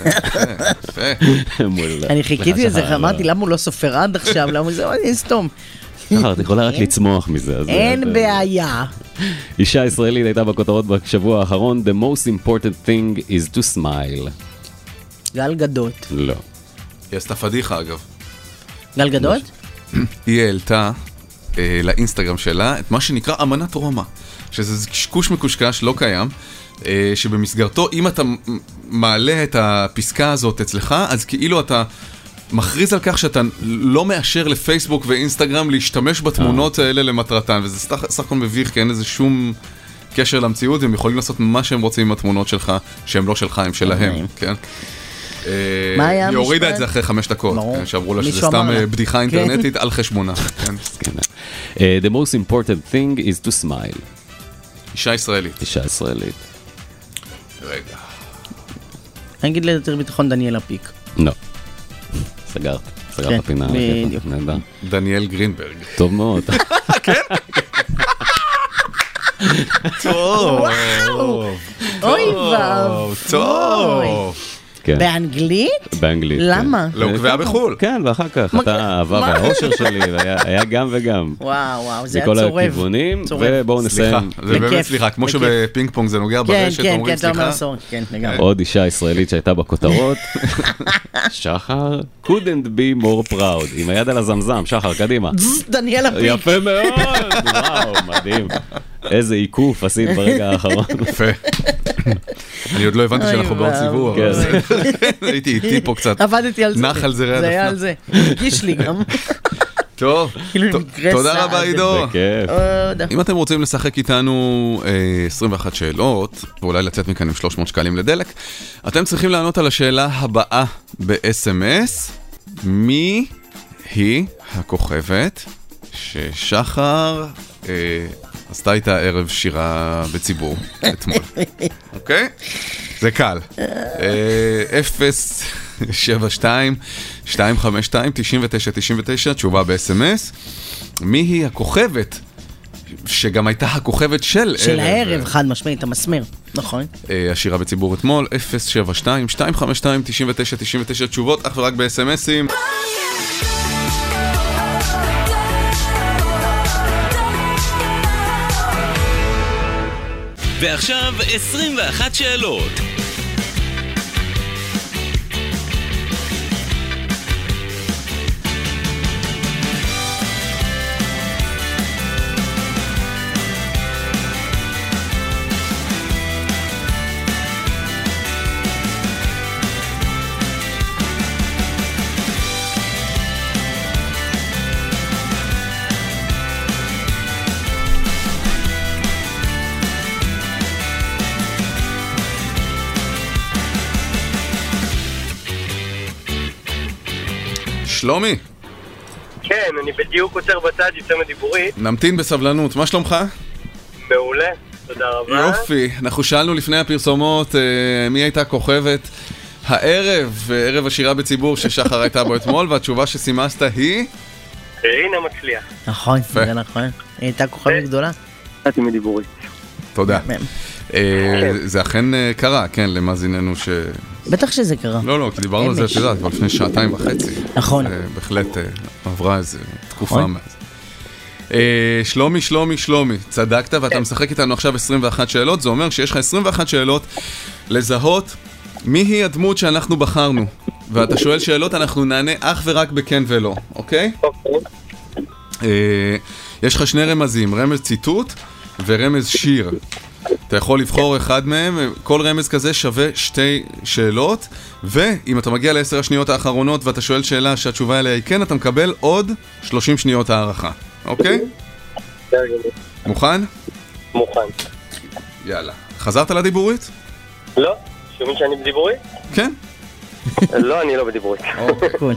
אני חיכיתי לזה, אמרתי למה הוא לא סופר עד עכשיו, למה זה עוד יסתום. שחר, אתה יכולה רק לצמוח מזה. אין בעיה. אישה ישראלית הייתה בכותרות בשבוע האחרון, The most important thing is to smile. גל גדות. לא. היא עשתה פדיחה אגב. גל גדות? היא העלתה לאינסטגרם שלה את מה שנקרא אמנת רומא, שזה קשקוש מקושקש, לא קיים, שבמסגרתו, אם אתה מעלה את הפסקה הזאת אצלך, אז כאילו אתה מכריז על כך שאתה לא מאשר לפייסבוק ואינסטגרם להשתמש בתמונות האלה למטרתן, וזה סך הכל מביך, כי אין איזה שום קשר למציאות, והם יכולים לעשות מה שהם רוצים עם התמונות שלך, שהם לא שלך, הם שלהם, כן? היא הורידה את זה אחרי חמש דקות, שאמרו לה שזה סתם בדיחה אינטרנטית על חשבונה. The most important thing is to smile. אישה ישראלית. אישה ישראלית. רגע. אני אגיד ליותר ביטחון דניאל אפיק. לא. סגרת. סגרת הפינה. בדיוק. דניאל גרינברג. טוב מאוד. כן? טוב. אוי ואבוי. טוב. באנגלית? באנגלית. למה? לא, הוא קבע בחול. כן, ואחר כך. אתה האהבה והאושר שלי, היה גם וגם. וואו, וואו, זה היה צורב. מכל הכיוונים, ובואו נסיים. זה באמת סליחה, כמו שבפינג פונג זה נוגע ברשת, אומרים סליחה. כן, כן, כן. עוד אישה ישראלית שהייתה בכותרות, שחר, couldn't be more proud, עם היד על הזמזם, שחר, קדימה. דניאל אפיק. יפה מאוד, וואו, מדהים. איזה עיקוף עשית ברגע האחרון. יפה. אני עוד לא הבנתי שאנחנו בעוד סיבוב. הייתי איתי פה קצת. עבדתי על זה. נח על זה ריד. זה היה על זה. הרגיש לי גם. טוב, תודה רבה עידו. בכיף. אם אתם רוצים לשחק איתנו עשרים ואחת שאלות, ואולי לצאת מכאן עם שלוש מאות שקלים לדלק, אתם צריכים לענות על השאלה הבאה ב-אס אם אס. מי היא הכוכבת ששחר עשתה איתה ערב שירה בציבור אתמול? אוקיי? זה קל. אפס שבע שתיים שתיים חמש שתיים תשעים ותשע תשעים ותשע, תשובה ב-אס אם אס. מי היא הכוכבת שגם הייתה הכוכבת של של הערב, חד משמעית, המסמר, נכון. השירה בציבור אתמול, אפס שבע שתיים שתיים חמש שתיים תשעים ותשע תשעים ותשע, תשובות אך ורק ב-אס אם אסים. ועכשיו עשרים ואחת שאלות. שלומי. כן, אני בדיוק עוצר בצד, יוצא מדיבורית. נמתין בסבלנות, מה שלומך? מעולה, תודה רבה. יופי, אנחנו שאלנו לפני הפרסומות אה, מי הייתה כוכבת הערב, ערב השירה בציבור ששחר הייתה בו אתמול, והתשובה שסימסת היא? רינה מצליח. נכון, זה נכון. היא הייתה כוכבת גדולה. הייתי מדיבורית. תודה. זה אכן קרה, כן, למאזיננו ש... בטח שזה קרה. לא, לא, כי דיברנו על זה, את יודעת, כבר לפני שעתיים וחצי. נכון. בהחלט עברה איזו תקופה מאז. שלומי, שלומי, שלומי, צדקת, ואתה משחק איתנו עכשיו עשרים ואחת שאלות, זה אומר שיש לך עשרים ואחת שאלות לזהות מי היא הדמות שאנחנו בחרנו. ואתה שואל שאלות, אנחנו נענה אך ורק בכן ולא, אוקיי? אוקיי. יש לך שני רמזים, רמז ציטוט ורמז שיר. אתה יכול לבחור אחד מהם, כל רמז כזה שווה שתי שאלות, ואם אתה מגיע לעשר השניות האחרונות ואתה שואל שאלה שהתשובה אליה היא כן, אתה מקבל עוד שלושים שניות הערכה, אוקיי? מוכן? מוכן. יאללה. חזרת לדיבורית? לא, שומעים שאני בדיבורית? כן. לא, אני לא בדיבורית. אוקיי.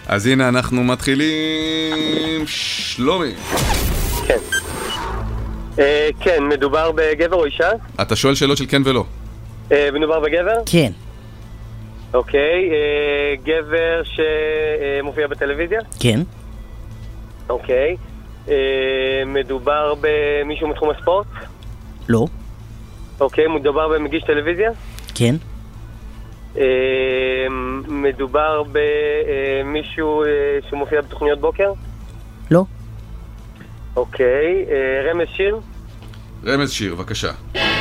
אז הנה אנחנו מתחילים. שלומי. כן. אה, כן, מדובר בגבר או אישה? אתה שואל שאלות של כן ולא. אה, מדובר בגבר? כן. אוקיי, אה, גבר שמופיע בטלוויזיה? כן. אוקיי. אה, מדובר במישהו מתחום הספורט? לא. אוקיי, מדובר במגיש טלוויזיה? כן. אה, מדובר במישהו שמופיע בתוכניות בוקר? לא. אוקיי, אה, רמז שיר? רמז שיר, בבקשה.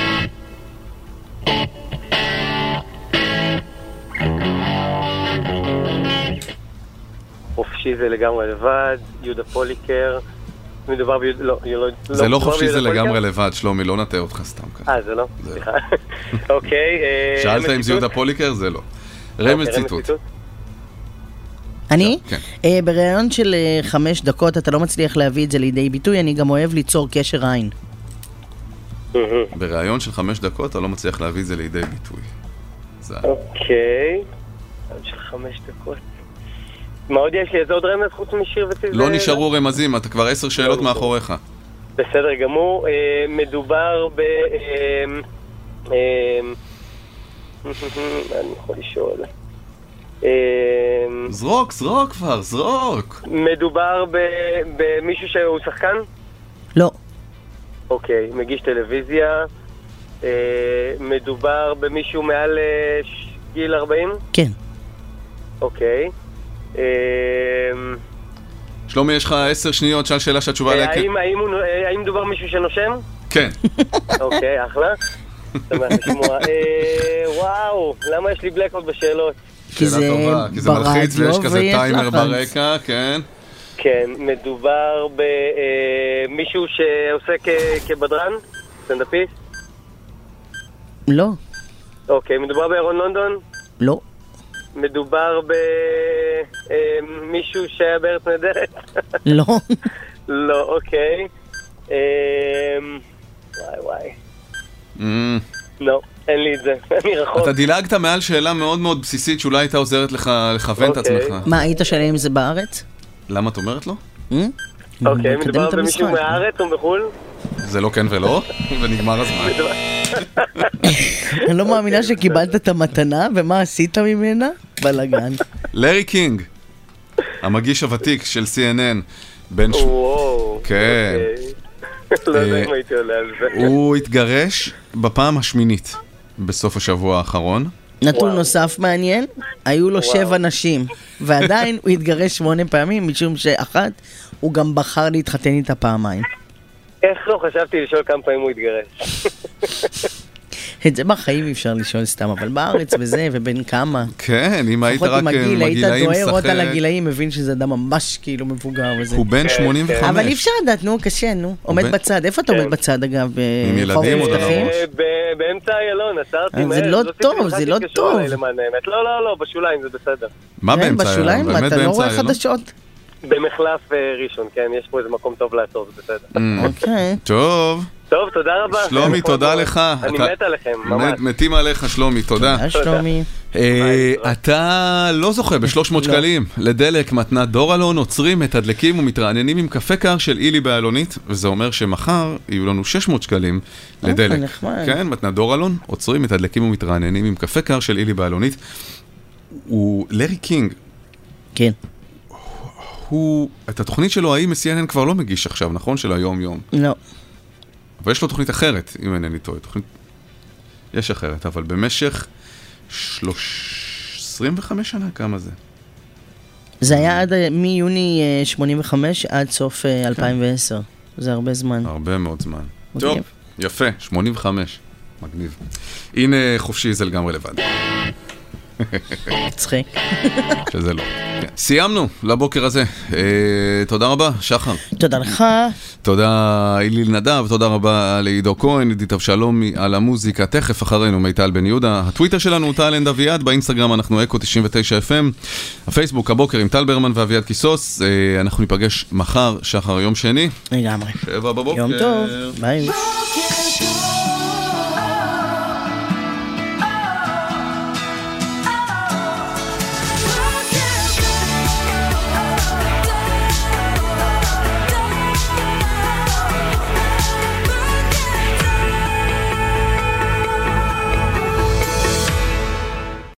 חופשי זה לגמרי לבד, יהודה פוליקר, מדובר ביהודה, לא, לא, זה לא חופשי זה לגמרי לבד, שלומי, לא נטעה אותך סתם ככה. אה, זה לא? סליחה. אוקיי. שאלת אם זה יהודה פוליקר? זה לא. רמז ציטוט. אני? כן. אה, בראיון של אה, חמש דקות אתה לא מצליח להביא את זה לידי ביטוי, אני גם אוהב ליצור קשר עין. בראיון של חמש דקות אתה לא מצליח להביא את זה לידי ביטוי. אוקיי. עוד של חמש דקות. מה עוד יש לי? איזה עוד רמז חוץ משיר וציז? לא נשארו רמזים, אתה כבר עשר שאלות מאחוריך. בסדר גמור. מדובר ב... אני יכול לשאול. זרוק, זרוק כבר, זרוק. מדובר במישהו שהוא שחקן? לא. אוקיי, מגיש טלוויזיה. מדובר במישהו מעל גיל ארבעים? כן. אוקיי. שלומי, יש לך עשר שניות, שאל שאלה שהתשובה עליה כן. האם מדובר מישהו שנושם? כן. אוקיי, אחלה. וואו, למה יש לי בלקאוט בשאלות? כי זה כי זה מלחיץ ויש כזה טיימר ברקע, כן. כן, מדובר במישהו שעושה כבדרן? סטנדאפיסט? לא. אוקיי, מדובר באירון לונדון? לא. מדובר במישהו שהיה בארץ נהדרת? לא. לא, אוקיי. וואי וואי. לא, אין לי את זה, אני רחוק. אתה דילגת מעל שאלה מאוד מאוד בסיסית שאולי הייתה עוזרת לך לכוון את עצמך. מה, היית שאלה אם זה בארץ? למה את אומרת לו? אוקיי, מדובר במישהו מהארץ או בחול? זה לא כן ולא, ונגמר הזמן. אני לא מאמינה שקיבלת את המתנה, ומה עשית ממנה? בלגן. לארי קינג, המגיש הוותיק של סי אן אן, בן ש... וואו. כן. לא יודע אם הייתי עולה על זה. הוא התגרש בפעם השמינית בסוף השבוע האחרון. נתון נוסף מעניין, היו לו שבע נשים, ועדיין הוא התגרש שמונה פעמים, משום שאחת הוא גם בחר להתחתן איתה פעמיים. איך לא חשבתי לשאול כמה פעמים הוא התגרש? את זה בחיים אי אפשר לשאול סתם, אבל בארץ וזה, ובין כמה. כן, אם היית רק מגילאים היית דוהר עוד על הגילאים, מבין שזה אדם ממש כאילו מבוגר וזה. הוא בן שמונים וחמש. אבל אי אפשר לדעת, נו, קשה, נו. עומד בצד, איפה אתה עומד בצד אגב? עם ילדים עוד הראש. באמצע איילון, עצרתי. זה לא טוב, זה לא טוב. לא, לא, לא, בשוליים זה בסדר. מה באמצע איילון? בשוליים? אתה לא רואה חדשות? במחלף ראשון, כן, יש פה איזה מקום טוב לעצור, זה בסדר. אוקיי. טוב. טוב, תודה רבה. שלומי, תודה לך. אני מת עליכם, ממש. מתים עליך, שלומי, תודה. תודה, שלומי. אתה לא זוכה ב-שלוש מאות שקלים לדלק, מתנת דור-אלון, עוצרים, מתדלקים ומתרעננים עם קפה קר של אילי באלונית, וזה אומר שמחר יהיו לנו שש מאות שקלים לדלק. כן, מתנת דור-אלון, עוצרים, מתדלקים ומתרעננים עם קפה קר של אילי באלונית. הוא לארי קינג. כן. הוא, את התוכנית שלו, האם סי אן אן כבר לא מגיש עכשיו, נכון? של היום יום. לא. אבל יש לו תוכנית אחרת, אם אינני טועה. תוכנית... יש אחרת, אבל במשך שלוש... עשרים וחמש שנה, כמה זה? זה היה עד מיוני שמונים וחמש עד סוף אלפיים ועשר. זה הרבה זמן. הרבה מאוד זמן. טוב, יפה, שמונים וחמש. מגניב. הנה חופשי, זה לגמרי לבד. צחק. שזה לא. סיימנו לבוקר הזה. תודה רבה, שחר. תודה לך. תודה איליל נדב, תודה רבה לעידו כהן, עידית אבשלום על המוזיקה. תכף אחרינו מיטל בן יהודה. הטוויטר שלנו הוא טל אנד אביעד, באינסטגרם אנחנו אקו תשעים ותשע אף אם. הפייסבוק הבוקר עם טל ברמן ואביעד כיסוס. אנחנו ניפגש מחר, שחר, יום שני. לגמרי. שבע בבוקר. יום טוב. ביי.